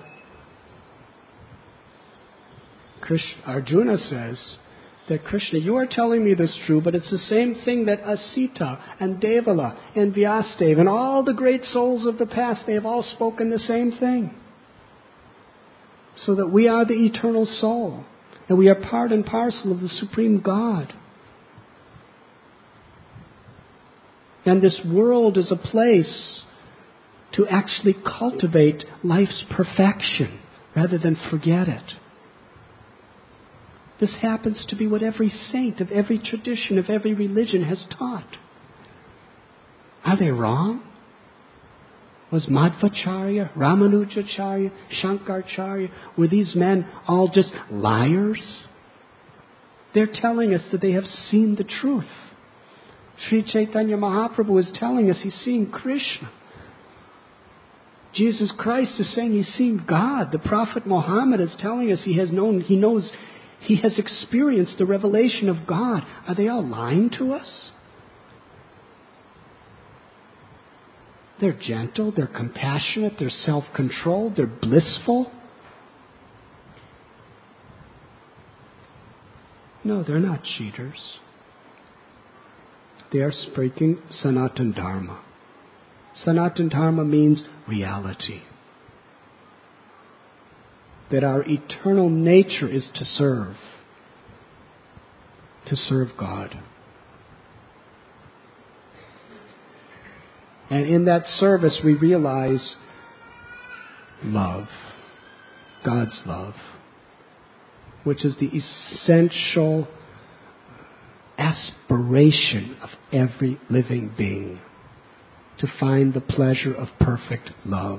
Krishna, Arjuna says that Krishna, you are telling me this true, but it's the same thing that Asita and Devala and Vyasadeva and all the great souls of the past, they have all spoken the same thing. So that we are the eternal soul, and we are part and parcel of the Supreme God. And this world is a place to actually cultivate life's perfection rather than forget it. This happens to be what every saint of every tradition of every religion has taught. Are they wrong? Was Madhvacharya, Ramanujacharya, Shankaracharya, were these men all just liars? They're telling us that they have seen the truth. Sri Chaitanya Mahaprabhu is telling us he's seen Krishna. Jesus Christ is saying he's seen God. The Prophet Muhammad is telling us he has known, he knows, he has experienced the revelation of God. Are they all lying to us? They're gentle, they're compassionate, they're self-controlled, they're blissful. No, they're not cheaters. They are speaking Sanatan Dharma. Sanatan Dharma means reality. That our eternal nature is to serve. To serve God. And in that service we realize love. God's love. Which is the essential aspiration of every living being. To find the pleasure of perfect love.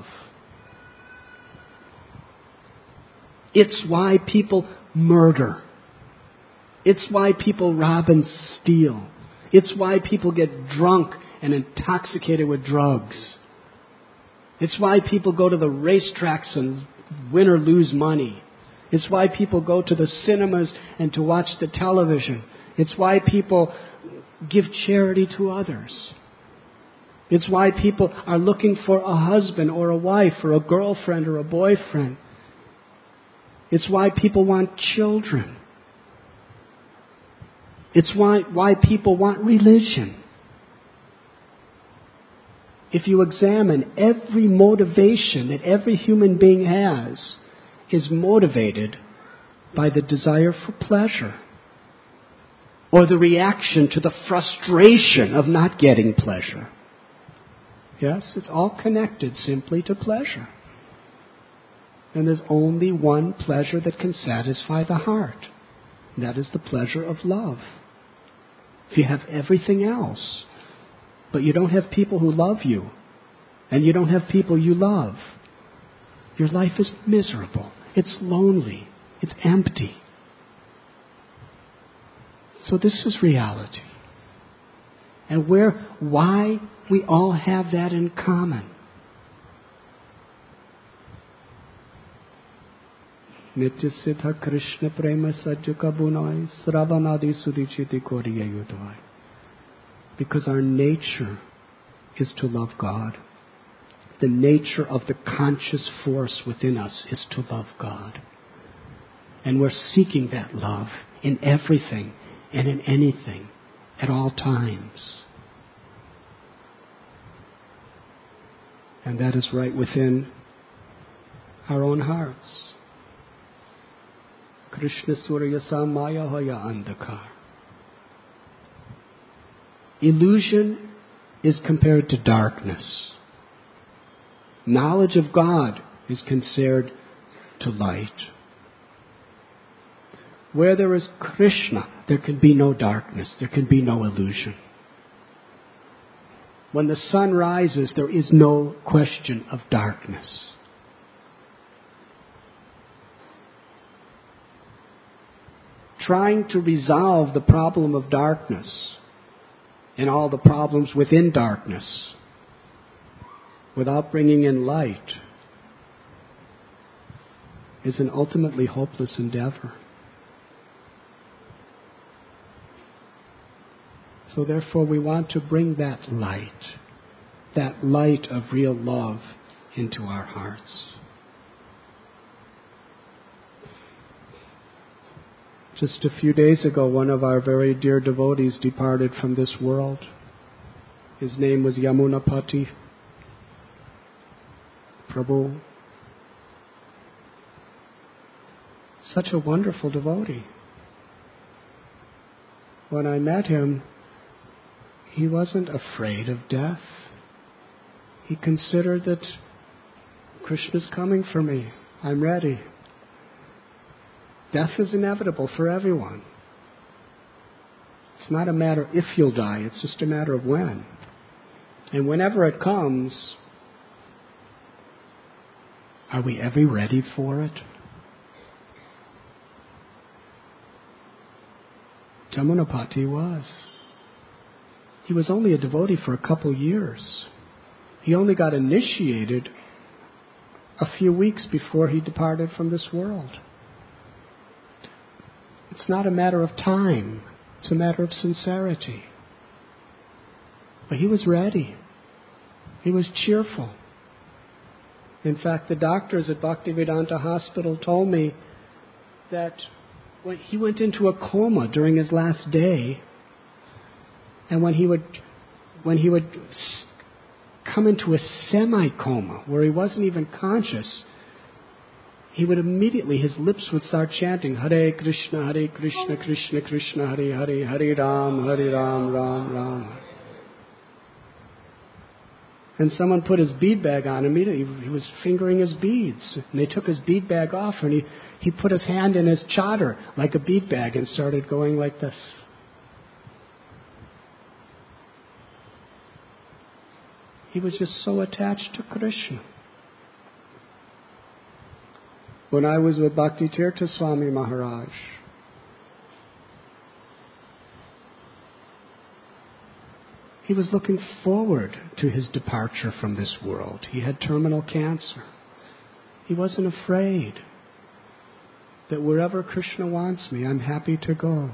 It's why people murder. It's why people rob and steal. It's why people get drunk and intoxicated with drugs. It's why people go to the racetracks and win or lose money. It's why people go to the cinemas and to watch the television. It's why people give charity to others. It's why people are looking for a husband or a wife or a girlfriend or a boyfriend. It's why people want children. It's why, why people want religion. If you examine every motivation that every human being has is motivated by the desire for pleasure or the reaction to the frustration of not getting pleasure. Yes, it's all connected simply to pleasure. And there's only one pleasure that can satisfy the heart. And that is the pleasure of love. If you have everything else, but you don't have people who love you, and you don't have people you love, your life is miserable. It's lonely. It's empty. So this is reality. And where, why we all have that in common. Nitya Siddha Krishna Prema Sajjaka Bunai Sravanadi Sudichiti Koriya Yudvai. Because our nature is to love God. The nature of the conscious force within us is to love God. And we're seeking that love in everything and in anything at all times. And that is right within our own hearts. Krishna Surya Samaya Hoya Andhakar. Illusion is compared to darkness. Knowledge of God is compared to light. Where there is Krishna, there can be no darkness, there can be no illusion. When the sun rises, there is no question of darkness. Trying to resolve the problem of darkness and all the problems within darkness without bringing in light is an ultimately hopeless endeavor. So therefore we want to bring that light, that light of real love into our hearts. Just a few days ago, one of our very dear devotees departed from this world. His name was Yamunapati Prabhu. Such a wonderful devotee. When I met him, he wasn't afraid of death. He considered that Krishna's coming for me. I'm ready. Death is inevitable for everyone. It's not a matter if you'll die, it's just a matter of when. And whenever it comes, are we ever ready for it? Jamunapati was. He was only a devotee for a couple years. He only got initiated a few weeks before he departed from this world. It's not a matter of time. It's a matter of sincerity. But he was ready. He was cheerful. In fact, the doctors at Bhaktivedanta Hospital told me that when he went into a coma during his last day, and when he would when he would come into a semi-coma where he wasn't even conscious, he would immediately, his lips would start chanting, Hare Krishna, Hare Krishna, Krishna Krishna, Hare Hare, Hare Ram, Hare Ram, Ram Ram. And someone put his bead bag on him. He, he was fingering his beads. And they took his bead bag off, and he, he put his hand in his chadar like a bead bag and started going like this. He was just so attached to Krishna. When I was with Bhakti Tirtha Swami Maharaj, he was looking forward to his departure from this world. He had terminal cancer. He wasn't afraid that wherever Krishna wants me, I'm happy to go.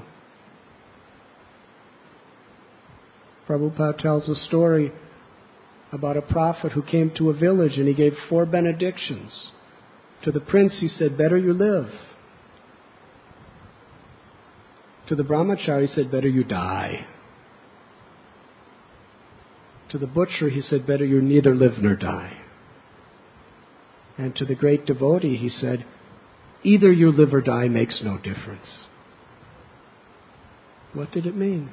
Prabhupada tells a story about a prophet who came to a village and he gave four benedictions. To the prince he said, better you live. To the brahmachari he said, better you die. To the butcher he said, better you neither live nor die. And to the great devotee he said, either you live or die makes no difference. What did it mean?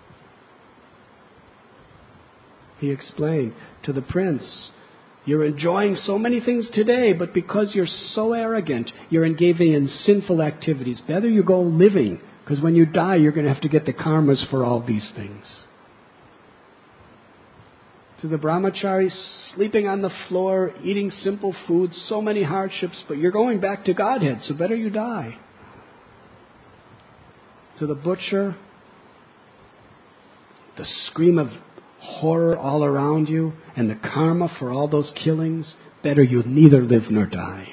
He explained to the prince, you're enjoying so many things today, but because you're so arrogant, you're engaging in sinful activities. Better you go living, because when you die, you're going to have to get the karmas for all these things. To the brahmachari, sleeping on the floor, eating simple food, so many hardships, but you're going back to Godhead, so better you die. To the butcher, the scream of horror all around you and the karma for all those killings, better you neither live nor die.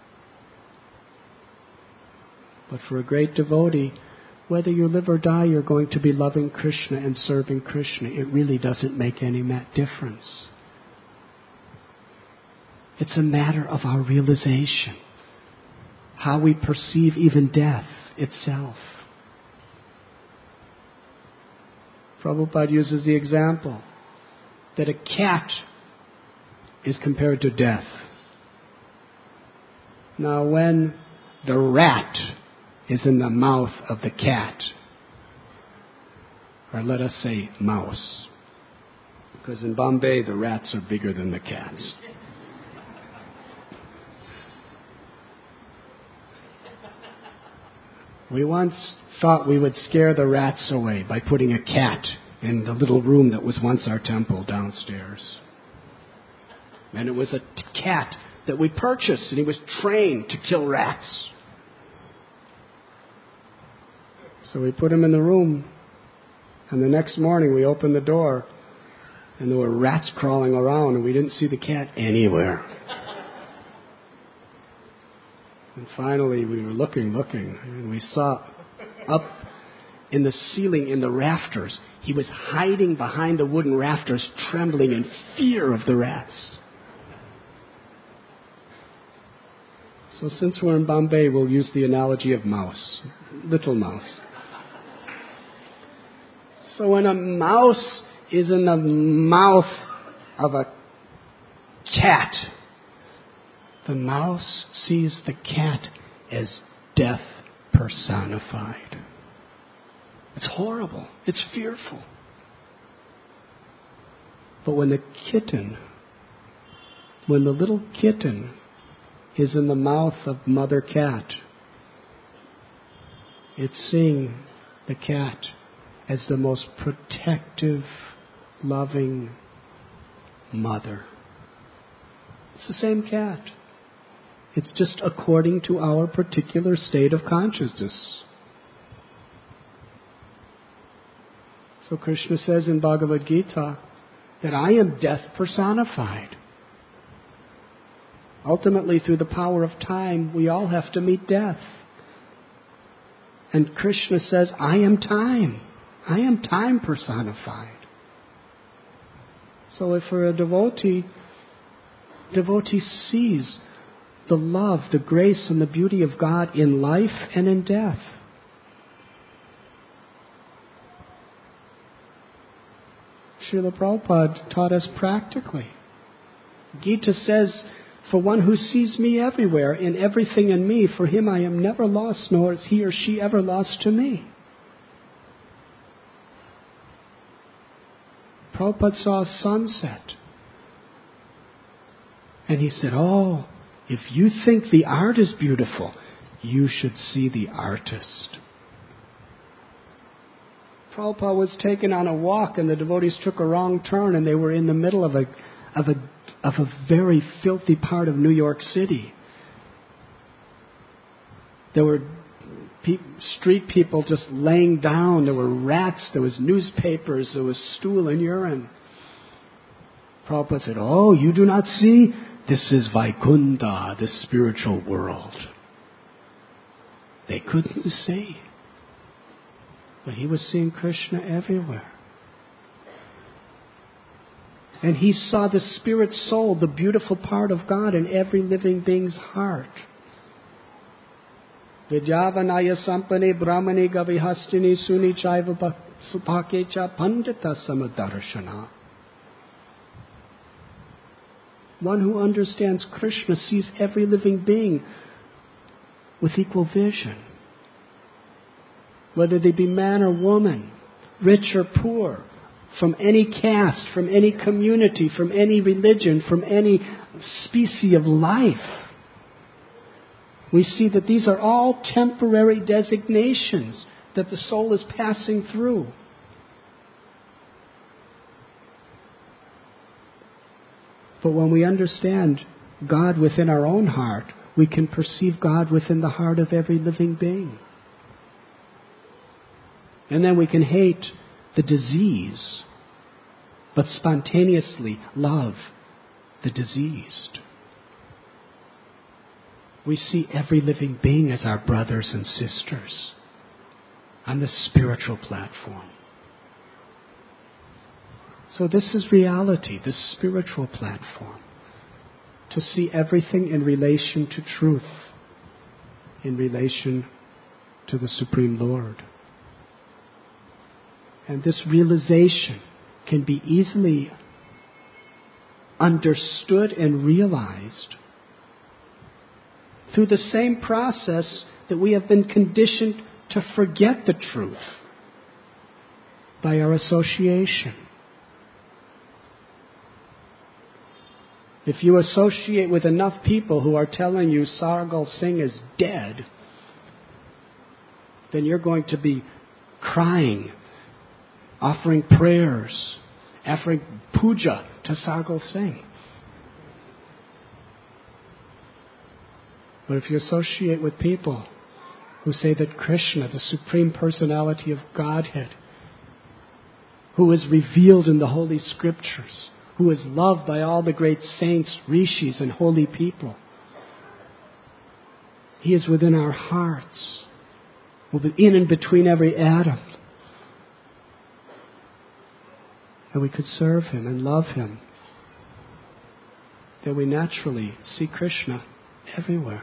But for a great devotee, whether you live or die, you're going to be loving Krishna and serving Krishna. It really doesn't make any difference. It's a matter of our realization, how we perceive even death itself. Prabhupada uses the example that a cat is compared to death. Now when the rat is in the mouth of the cat, or let us say mouse, because in Bombay the rats are bigger than the cats. We once thought we would scare the rats away by putting a cat in the little room that was once our temple downstairs. And it was a t- cat that we purchased, and he was trained to kill rats. So we put him in the room, and the next morning we opened the door, and there were rats crawling around, and we didn't see the cat anywhere. And finally we were looking, looking, and we saw up in the ceiling, in the rafters, he was hiding behind the wooden rafters, trembling in fear of the rats. So since we're in Bombay, we'll use the analogy of mouse, little mouse. So when a mouse is in the mouth of a cat, the mouse sees the cat as death personified. It's horrible. It's fearful. But when the kitten, when the little kitten is in the mouth of mother cat, it's seeing the cat as the most protective, loving mother. It's the same cat. It's just according to our particular state of consciousness. So Krishna says in Bhagavad Gita that I am death personified. Ultimately, through the power of time, we all have to meet death. And Krishna says, I am time. I am time personified. So if for a devotee, devotee sees the love, the grace, and the beauty of God in life and in death. Srila Prabhupada taught us practically. Gita says, for one who sees me everywhere, in everything in me, for him I am never lost, nor is he or she ever lost to me. Prabhupada saw a sunset. And he said, oh, if you think the art is beautiful, you should see the artist. Prabhupada was taken on a walk and the devotees took a wrong turn and they were in the middle of a, of a, of a very filthy part of New York City. There were pe- street people just laying down. There were rats. There was newspapers. There was stool and urine. Prabhupada said, oh, you do not see? This is Vaikuntha, the spiritual world. They couldn't see. But he was seeing Krishna everywhere. And he saw the spirit soul, the beautiful part of God in every living being's heart. Vidyavanaya sampane brahmani gavihastini suni chaiva supakecha pandita samadarshana. One who understands Krishna sees every living being with equal vision. Whether they be man or woman, rich or poor, from any caste, from any community, from any religion, from any species of life. We see that these are all temporary designations that the soul is passing through. But when we understand God within our own heart, we can perceive God within the heart of every living being. And then we can hate the disease, but spontaneously love the diseased. We see every living being as our brothers and sisters on the spiritual platform. So this is reality, this spiritual platform. To see everything in relation to truth, in relation to the Supreme Lord. And this realization can be easily understood and realized through the same process that we have been conditioned to forget the truth by our association. If you associate with enough people who are telling you Sargal Singh is dead, then you're going to be crying, offering prayers, offering puja to Sargal Singh. But if you associate with people who say that Krishna, the Supreme Personality of Godhead, who is revealed in the Holy Scriptures, who is loved by all the great saints, rishis, and holy people, He is within our hearts, in and between every atom. And we could serve Him and love Him. Then we naturally see Krishna everywhere.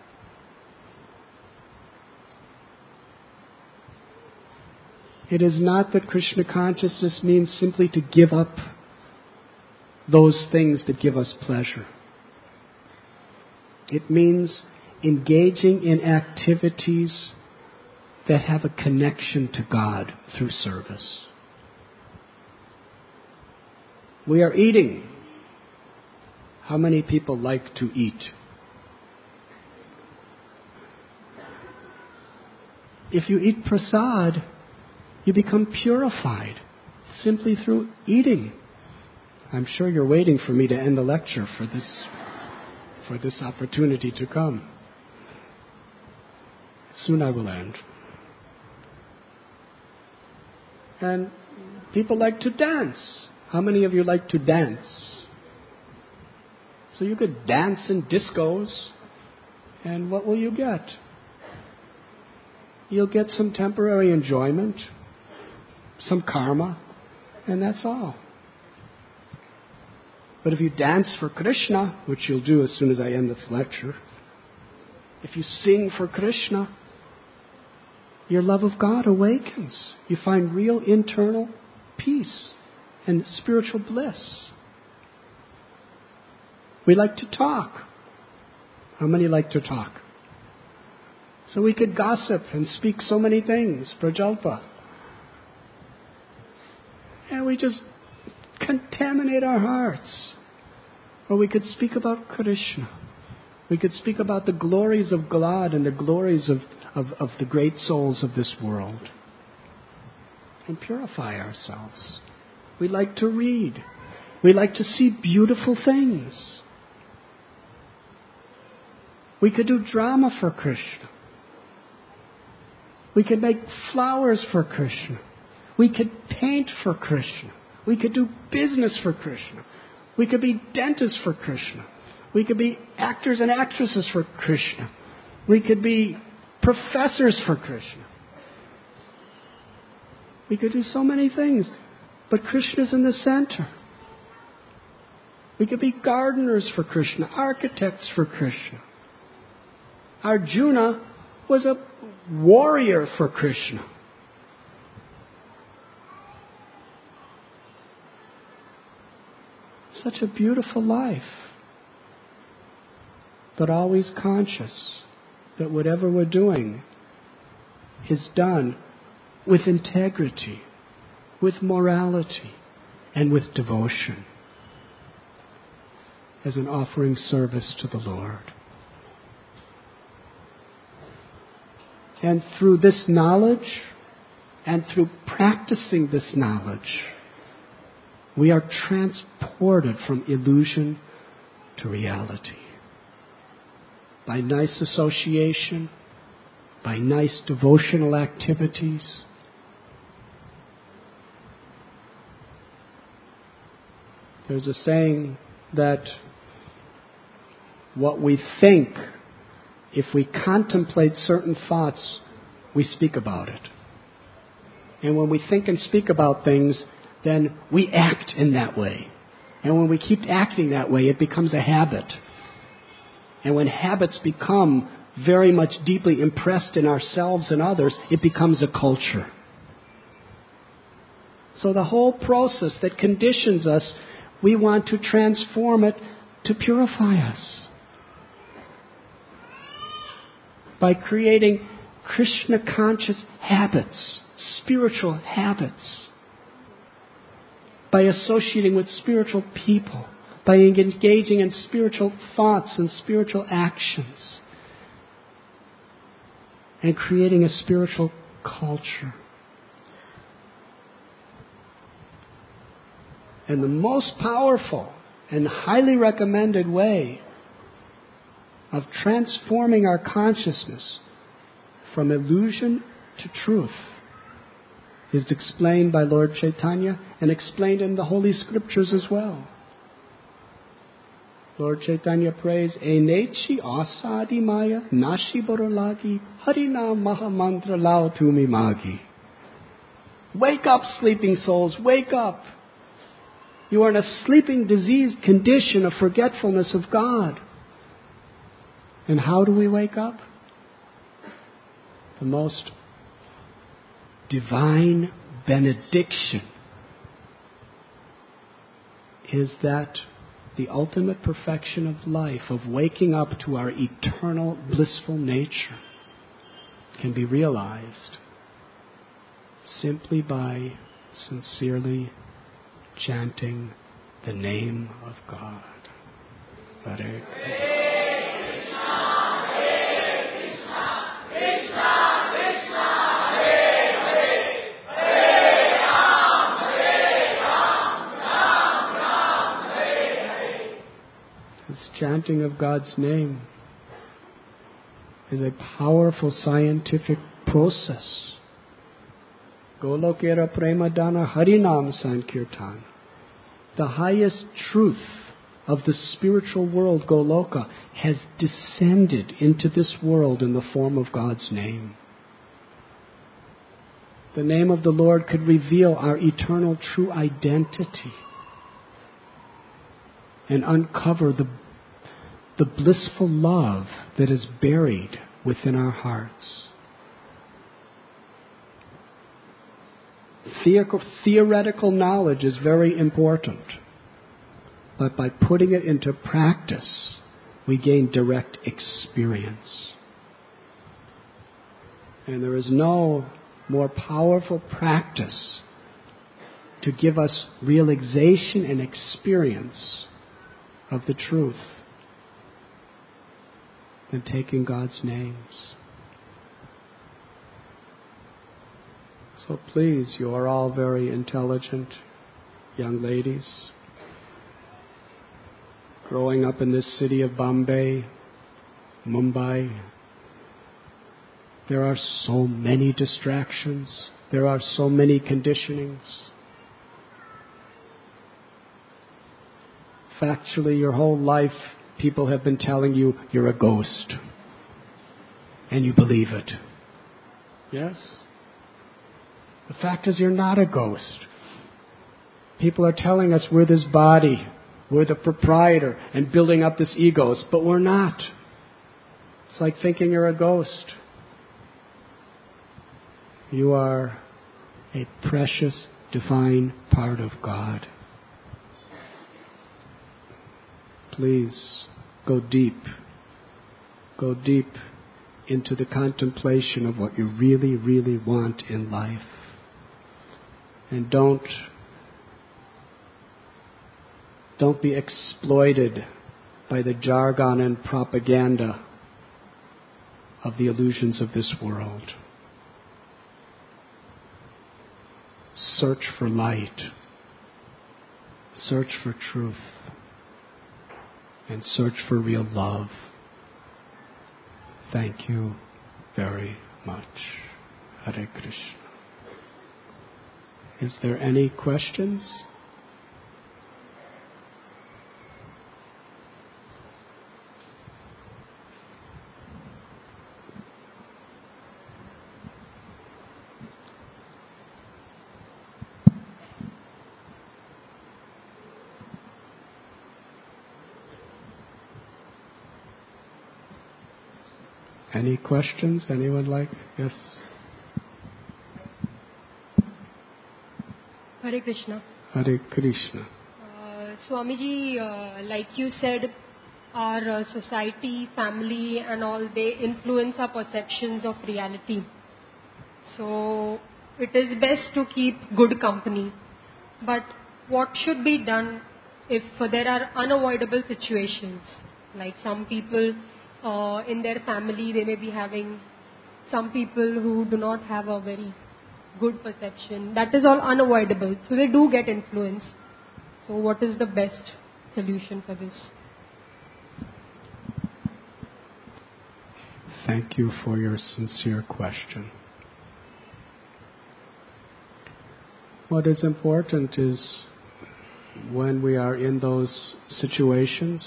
It is not that Krishna consciousness means simply to give up those things that give us pleasure. It means engaging in activities that have a connection to God through service. We are eating. How many people like to eat? If you eat prasad, you become purified simply through eating. I'm sure you're waiting for me to end the lecture for this, for this opportunity to come. Soon I will end. And people like to dance. How many of you like to dance? So you could dance in discos, and what will you get? You'll get some temporary enjoyment, some karma, and that's all. But if you dance for Krishna, which you'll do as soon as I end this lecture, if you sing for Krishna, your love of God awakens. You find real internal peace and spiritual bliss. We like to talk. How many like to talk? So we could gossip and speak so many things, prajalpa. And we just contaminate our hearts. Or we could speak about Krishna. We could speak about the glories of God and the glories of, of, of the great souls of this world. And purify ourselves. We like to read. We like to see beautiful things. We could do drama for Krishna. We could make flowers for Krishna. We could paint for Krishna. We could do business for Krishna. We could be dentists for Krishna. We could be actors and actresses for Krishna. We could be professors for Krishna. We could do so many things, but Krishna's in the center. We could be gardeners for Krishna, architects for Krishna. Arjuna was a warrior for Krishna. Such a beautiful life. But always conscious that whatever we're doing is done with integrity, with morality, and with devotion as an offering service to the Lord. And through this knowledge, and through practicing this knowledge, we are transported from illusion to reality. By nice association, by nice devotional activities. There's a saying that what we think, if we contemplate certain thoughts, we speak about it. And when we think and speak about things, then we act in that way. And when we keep acting that way, it becomes a habit. And when habits become very much deeply impressed in ourselves and others, it becomes a culture. So the whole process that conditions us, we want to transform it to purify us. By creating Krishna-conscious habits, spiritual habits. By associating with spiritual people. By engaging in spiritual thoughts and spiritual actions. And creating a spiritual culture. And the most powerful and highly recommended way of transforming our consciousness from illusion to truth is explained by Lord Chaitanya and explained in the Holy Scriptures as well. Lord Chaitanya prays, Enechi asadi maya nashi borolagi harinam mahamantra lao tumi magi. Wake up, sleeping souls, wake up. You are in a sleeping, diseased condition of forgetfulness of God. And how do we wake up? The most divine benediction is that the ultimate perfection of life, of waking up to our eternal blissful nature, can be realized simply by sincerely chanting the name of God. Hare Krishna. This chanting of God's name is a powerful scientific process. Golokera Premadana Harinam Sankirtan. The highest truth of the spiritual world, Goloka, has descended into this world in the form of God's name. The name of the Lord could reveal our eternal true identity. and uncover the, the blissful love that is buried within our hearts. The- theoretical knowledge is very important, but by putting it into practice, we gain direct experience. And there is no more powerful practice to give us realization and experience of the truth than taking God's names. So please, you are all very intelligent young ladies, growing up in this city of Bombay, Mumbai. There are so many distractions. There are so many conditionings. Factually, your whole life, people have been telling you you're a ghost. And you believe it. Yes? The fact is, you're not a ghost. People are telling us we're this body, we're the proprietor, and building up this egos, but we're not. It's like thinking you're a ghost. You are a precious, divine part of God. Please, go deep. Go deep into the contemplation of what you really, really want in life. And don't, don't be exploited by the jargon and propaganda of the illusions of this world. Search for light. Search for truth. And search for real love. Thank you very much. Hare Krishna. Is there any questions? Any questions? Anyone like? Yes. Hare Krishna. Hare Krishna. Uh, Swamiji, uh, like you said, our uh, society, family and all, they influence our perceptions of reality. So it is best to keep good company. But what should be done if uh, there are unavoidable situations? Like some people uh, in their family, they may be having some people who do not have a very good perception. That is all unavoidable. So they do get influenced. So what is the best solution for this? Thank you for your sincere question. What is important is when we are in those situations,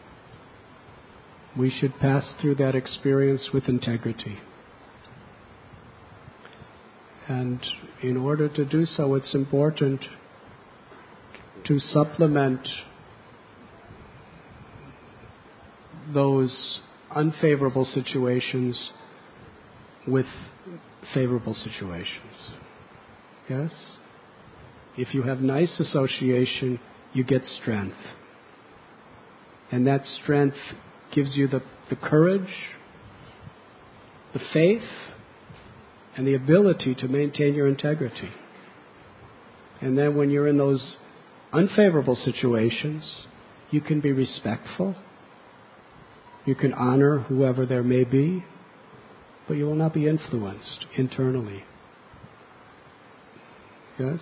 we should pass through that experience with integrity. And in order to do so, it's important to supplement those unfavorable situations with favorable situations. Yes? If you have nice association, you get strength. And that strength gives you the, the courage, the faith, and the ability to maintain your integrity. And then when you're in those unfavorable situations, you can be respectful. You can honor whoever there may be, but you will not be influenced internally. Yes?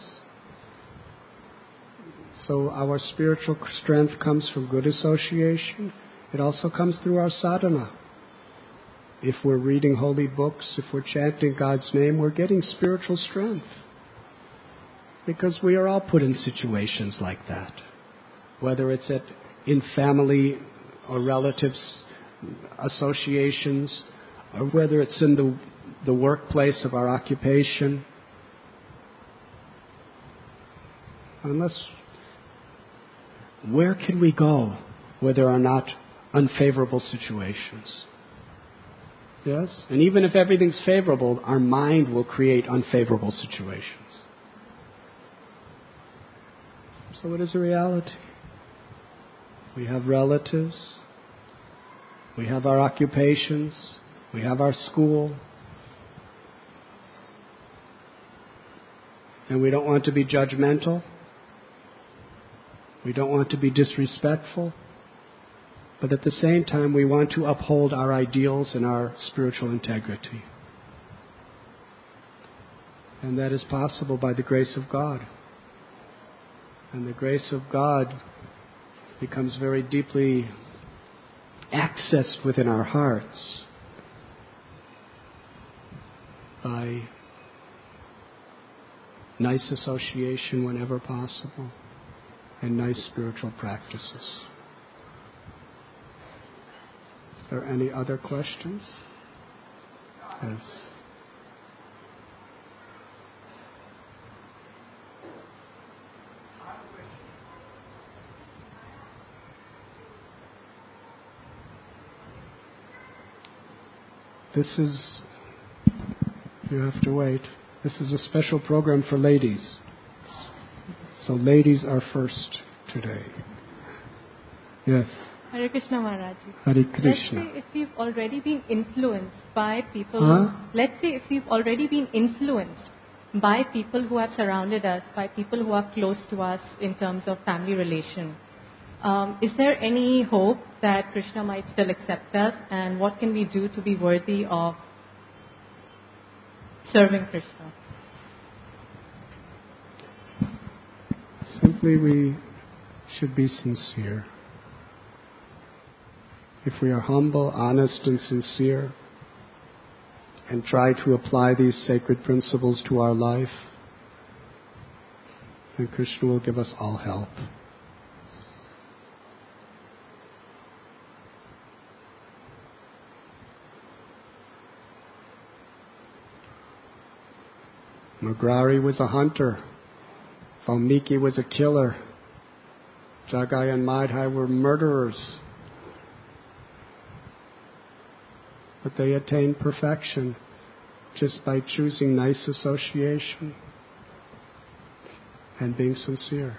So our spiritual strength comes from good association. It also comes through our sadhana. If we're reading holy books, if we're chanting God's name, we're getting spiritual strength. Because we are all put in situations like that. Whether it's at, in family or relatives associations, or whether it's in the, the workplace of our occupation. Unless where can we go where there are not unfavorable situations? Yes? And even if everything's favorable, our mind will create unfavorable situations. So what is the reality? We have relatives, we have our occupations, we have our school, and we don't want to be judgmental, we don't want to be disrespectful, but at the same time we want to uphold our ideals and our spiritual integrity. And that is possible by the grace of God. And the grace of God becomes very deeply accessed within our hearts by nice association whenever possible and nice spiritual practices. Is there any other questions? Yes. This is, you have to wait. This is a special program for ladies. So ladies are first today. Yes. Hare Krishna Maharaj. Hare Krishna. Let's say if we've already been influenced by people, Huh? let's say if we've already been influenced by people who have surrounded us, by people who are close to us in terms of family relation, um, is there any hope that Krishna might still accept us, and what can we do to be worthy of serving Krishna? Simply we should be sincere. If we are humble, honest, and sincere, and try to apply these sacred principles to our life, then Krishna will give us all help. Mugrari was a hunter. Valmiki was a killer. Jagai and Madhai were murderers. But they attained perfection just by choosing nice association and being sincere.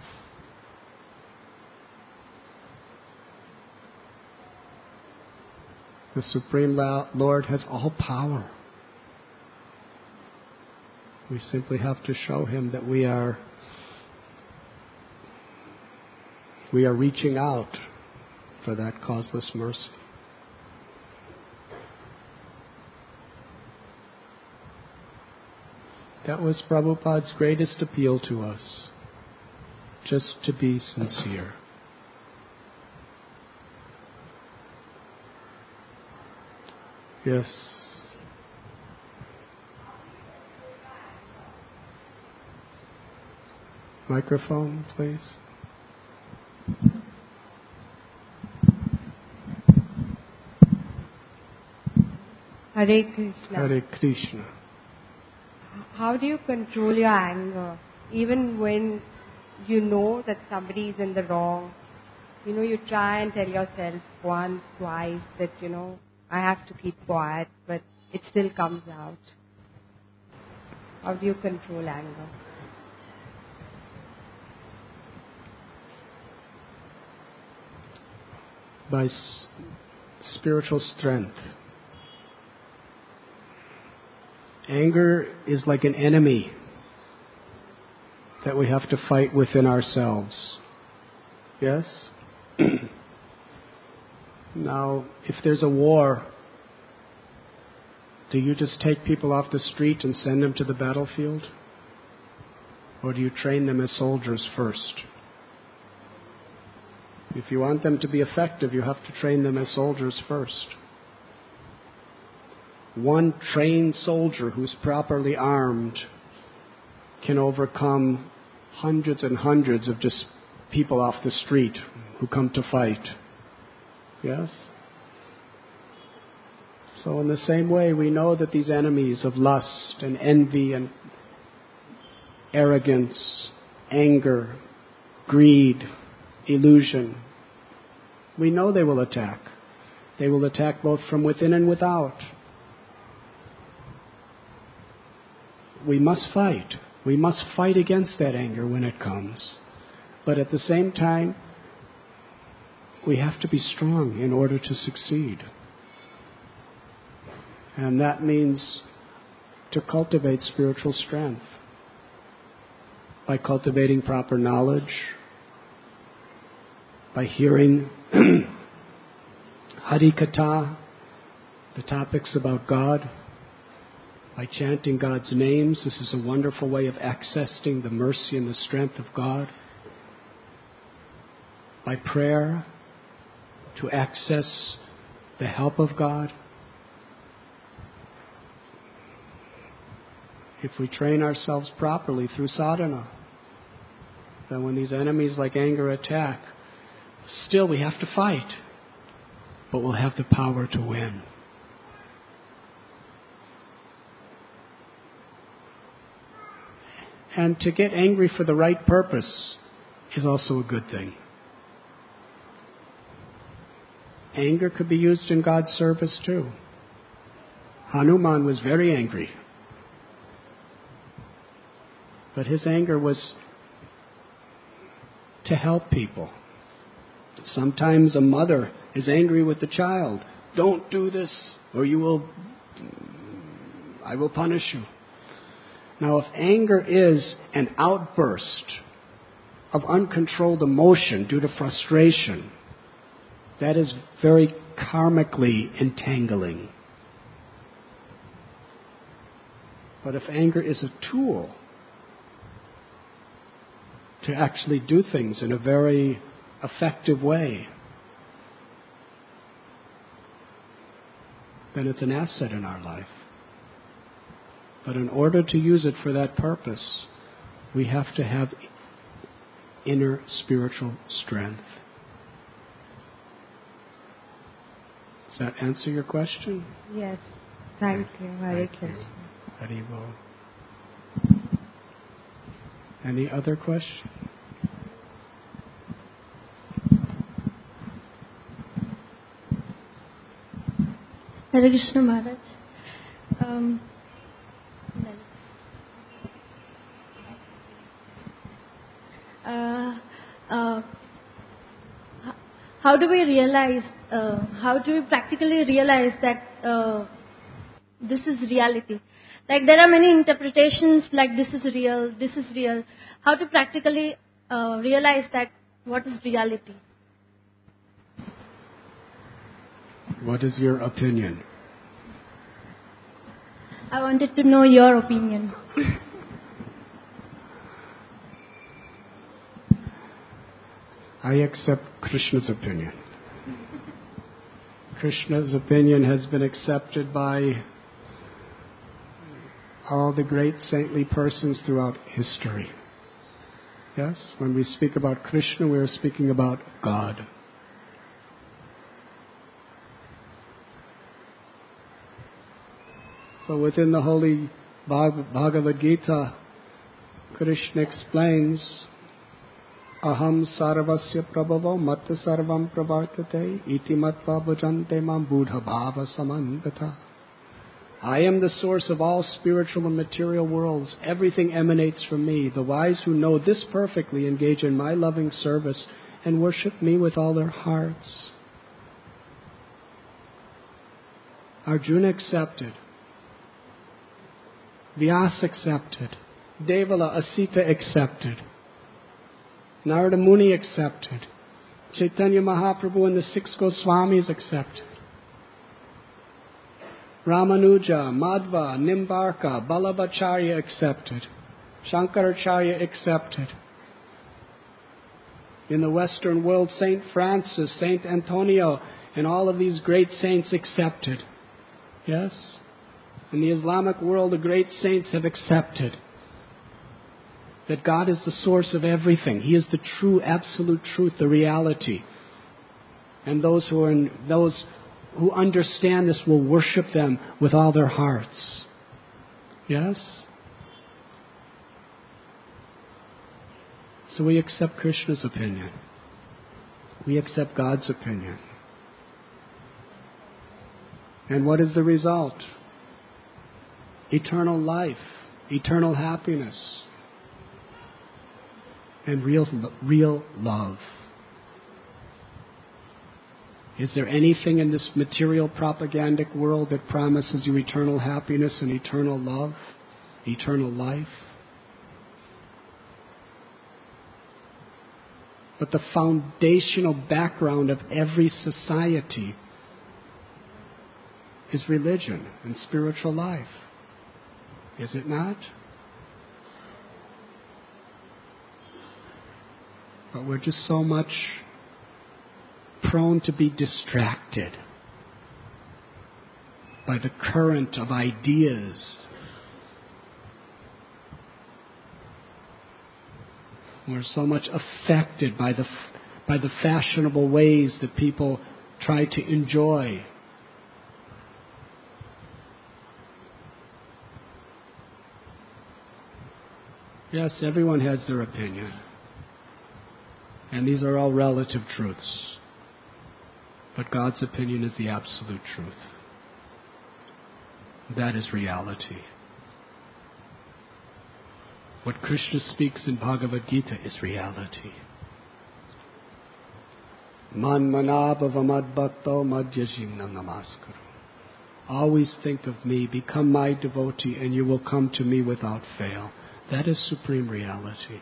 The Supreme Lord has all power. We simply have to show Him that we are we are reaching out for that causeless mercy. That was Prabhupada's greatest appeal to us, just to be sincere. Yes. Microphone, please. Hare Krishna. Hare Krishna. How do you control your anger? Even when you know that somebody is in the wrong, you know, you try and tell yourself once, twice that, you know, I have to keep quiet, but it still comes out. How do you control anger? By s- spiritual strength. Anger is like an enemy that we have to fight within ourselves. Yes? Now, if there's a war, do you just take people off the street and send them to the battlefield? Or do you train them as soldiers first? If you want them to be effective, you have to train them as soldiers first. One trained soldier who's properly armed can overcome hundreds and hundreds of just people off the street who come to fight. Yes? So in the same way, we know that these enemies of lust and envy and arrogance, anger, greed, illusion. We know they will attack. They will attack both from within and without. We must fight. We must fight against that anger when it comes. But at the same time, we have to be strong in order to succeed. And that means to cultivate spiritual strength by cultivating proper knowledge, by hearing Harikatha, the topics about God, by chanting God's names. This is a wonderful way of accessing the mercy and the strength of God. By prayer, to access the help of God. If we train ourselves properly through sadhana, then when these enemies like anger attack, still we have to fight, but we'll have the power to win. And to get angry for the right purpose is also a good thing. Anger could be used in God's service too. Hanuman was very angry. But his anger was to help people. Sometimes a mother is angry with the child. Don't do this or you will, I will punish you. Now if anger is an outburst of uncontrolled emotion due to frustration, that is very karmically entangling. But if anger is a tool to actually do things in a very effective way, then it's an asset in our life. But in order to use it for that purpose, we have to have inner spiritual strength. Does that answer your question? Yes. Thank you. Hare Krishna. Hari Bol. Any other question? Hare Krishna Maharaj. Um, uh, uh, how do we realize, uh, how do we practically realize that uh, this is reality? Like there are many interpretations like this is real, this is real. How to practically uh, realize that what is reality? What is your opinion? I wanted to know your opinion. I accept Krishna's opinion. Krishna's opinion has been accepted by all the great saintly persons throughout history. Yes, when we speak about Krishna, we are speaking about God. So within the holy Bhagavad Gita, Krishna explains, Aham sarvasya prabhavo matta sarvam pravartate iti matva bhajante mam buddha bhava samandata. I am the source of all spiritual and material worlds. Everything emanates from me. The wise who know this perfectly engage in my loving service and worship me with all their hearts. Arjuna accepted. Vyasa accepted. Devala Asita accepted. Narada Muni accepted. Chaitanya Mahaprabhu and the six Goswamis accepted. Ramanuja, Madhva, Nimbarka, Ballabhacharya accepted. Shankaracharya accepted. In the Western world, Saint Francis, Saint Antonio, and all of these great saints accepted. Yes? In the Islamic world, the great saints have accepted that God is the source of everything. He is the true, absolute truth, the reality. And those who are in, those who understand this will worship them with all their hearts. Yes? So we accept Krishna's opinion. We accept God's opinion. And what is the result? Eternal life, eternal happiness, and real, real love. Is there anything in this material propagandic world that promises you eternal happiness and eternal love, eternal life? But the foundational background of every society is religion and spiritual life. Is it not? But we're just so much prone to be distracted by the current of ideas. We're so much affected by the by the fashionable ways that people try to enjoy. Yes, everyone has their opinion. And these are all relative truths. But God's opinion is the absolute truth. That is reality. What Krishna speaks in Bhagavad Gita is reality. Man manabhava madbhakto madhyajimna namaskaru. Always think of me, become my devotee, and you will come to me without fail. That is supreme reality.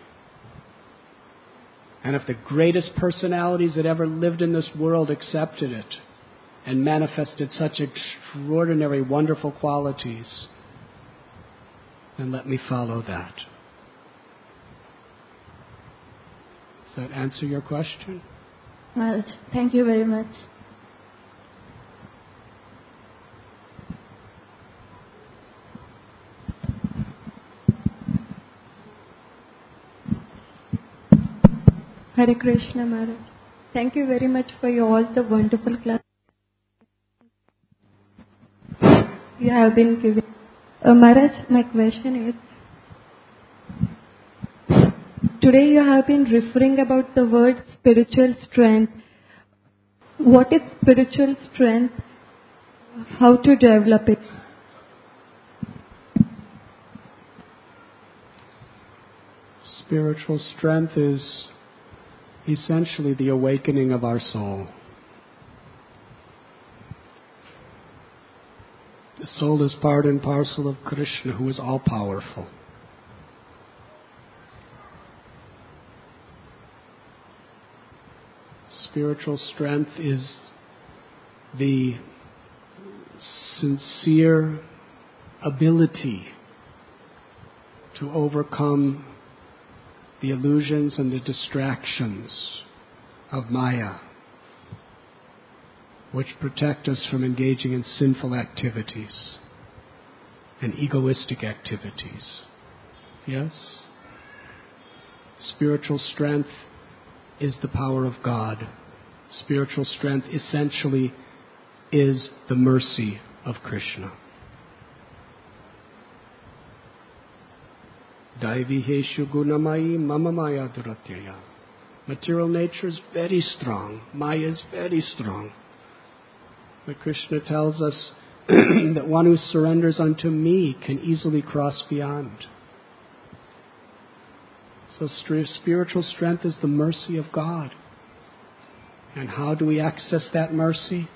And if the greatest personalities that ever lived in this world accepted it and manifested such extraordinary, wonderful qualities, then let me follow that. Does that answer your question? Well, thank you very much. Hare Krishna Maharaj. Thank you very much for your, all the wonderful class you have been giving. Uh, Maharaj, my question is, today you have been referring about the word spiritual strength. What is spiritual strength? How to develop it? Spiritual strength is essentially the awakening of our soul. The soul is part and parcel of Krishna, who is all-powerful. Spiritual strength is the sincere ability to overcome the illusions and the distractions of Maya, which protect us from engaging in sinful activities and egoistic activities. Yes? Spiritual strength is the power of God. Spiritual strength essentially is the mercy of Krishna. Daiviheshu gunamayi mama maya duratyaya. Material nature is very strong. Maya is very strong. But Krishna tells us that one who surrenders unto me can easily cross beyond. So spiritual strength is the mercy of God. And how do we access that mercy?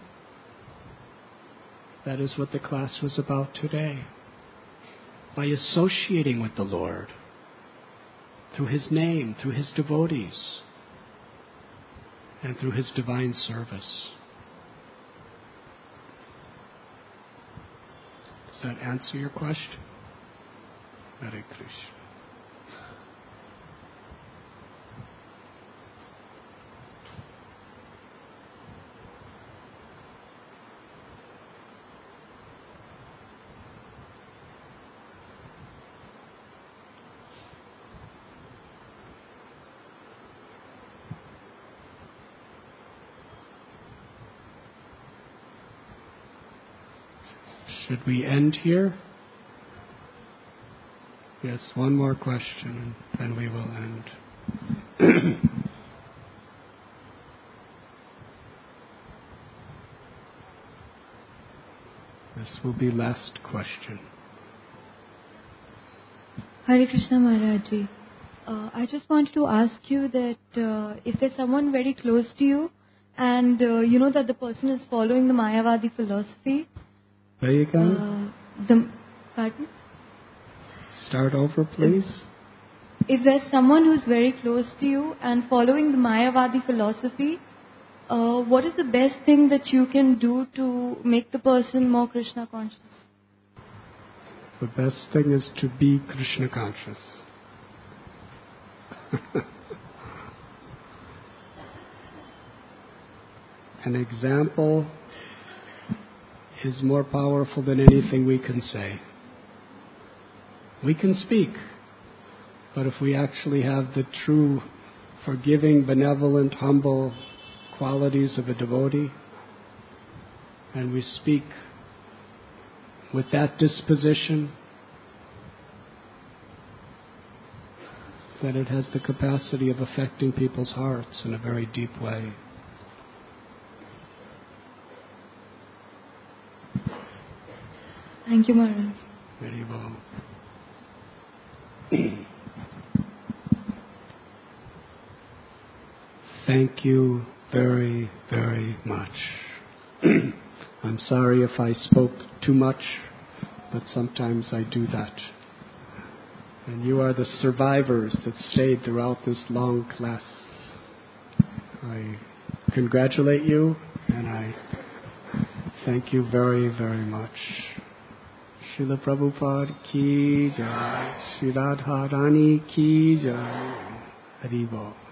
That is what the class was about today. By associating with the Lord through His name, through His devotees, and through His divine service. Does that answer your question? Hare Krishna. Should we end here? Yes, one more question, and then we will end. will be last question. Hare Krishna Maharaj Ji. Uh, I just wanted to ask you that uh, if there's someone very close to you and uh, you know that the person is following the Mayavadi philosophy. There you go. Uh, the, pardon? Start over, please. If there's someone who's very close to you and following the Mayavadi philosophy, uh, what is the best thing that you can do to make the person more Krishna conscious? The best thing is to be Krishna conscious. An example is more powerful than anything we can say. We can speak, but if we actually have the true forgiving, benevolent, humble qualities of a devotee, and we speak with that disposition, that it has the capacity of affecting people's hearts in a very deep way. Thank you, Maharaj. Very well. Thank you very, very much. I'm sorry if I spoke too much, but sometimes I do that. And you are the survivors that stayed throughout this long class. I congratulate you, and I thank you very, very much. Srila Prabhupada ki jai, Sri Radharani ki jai, Haribo.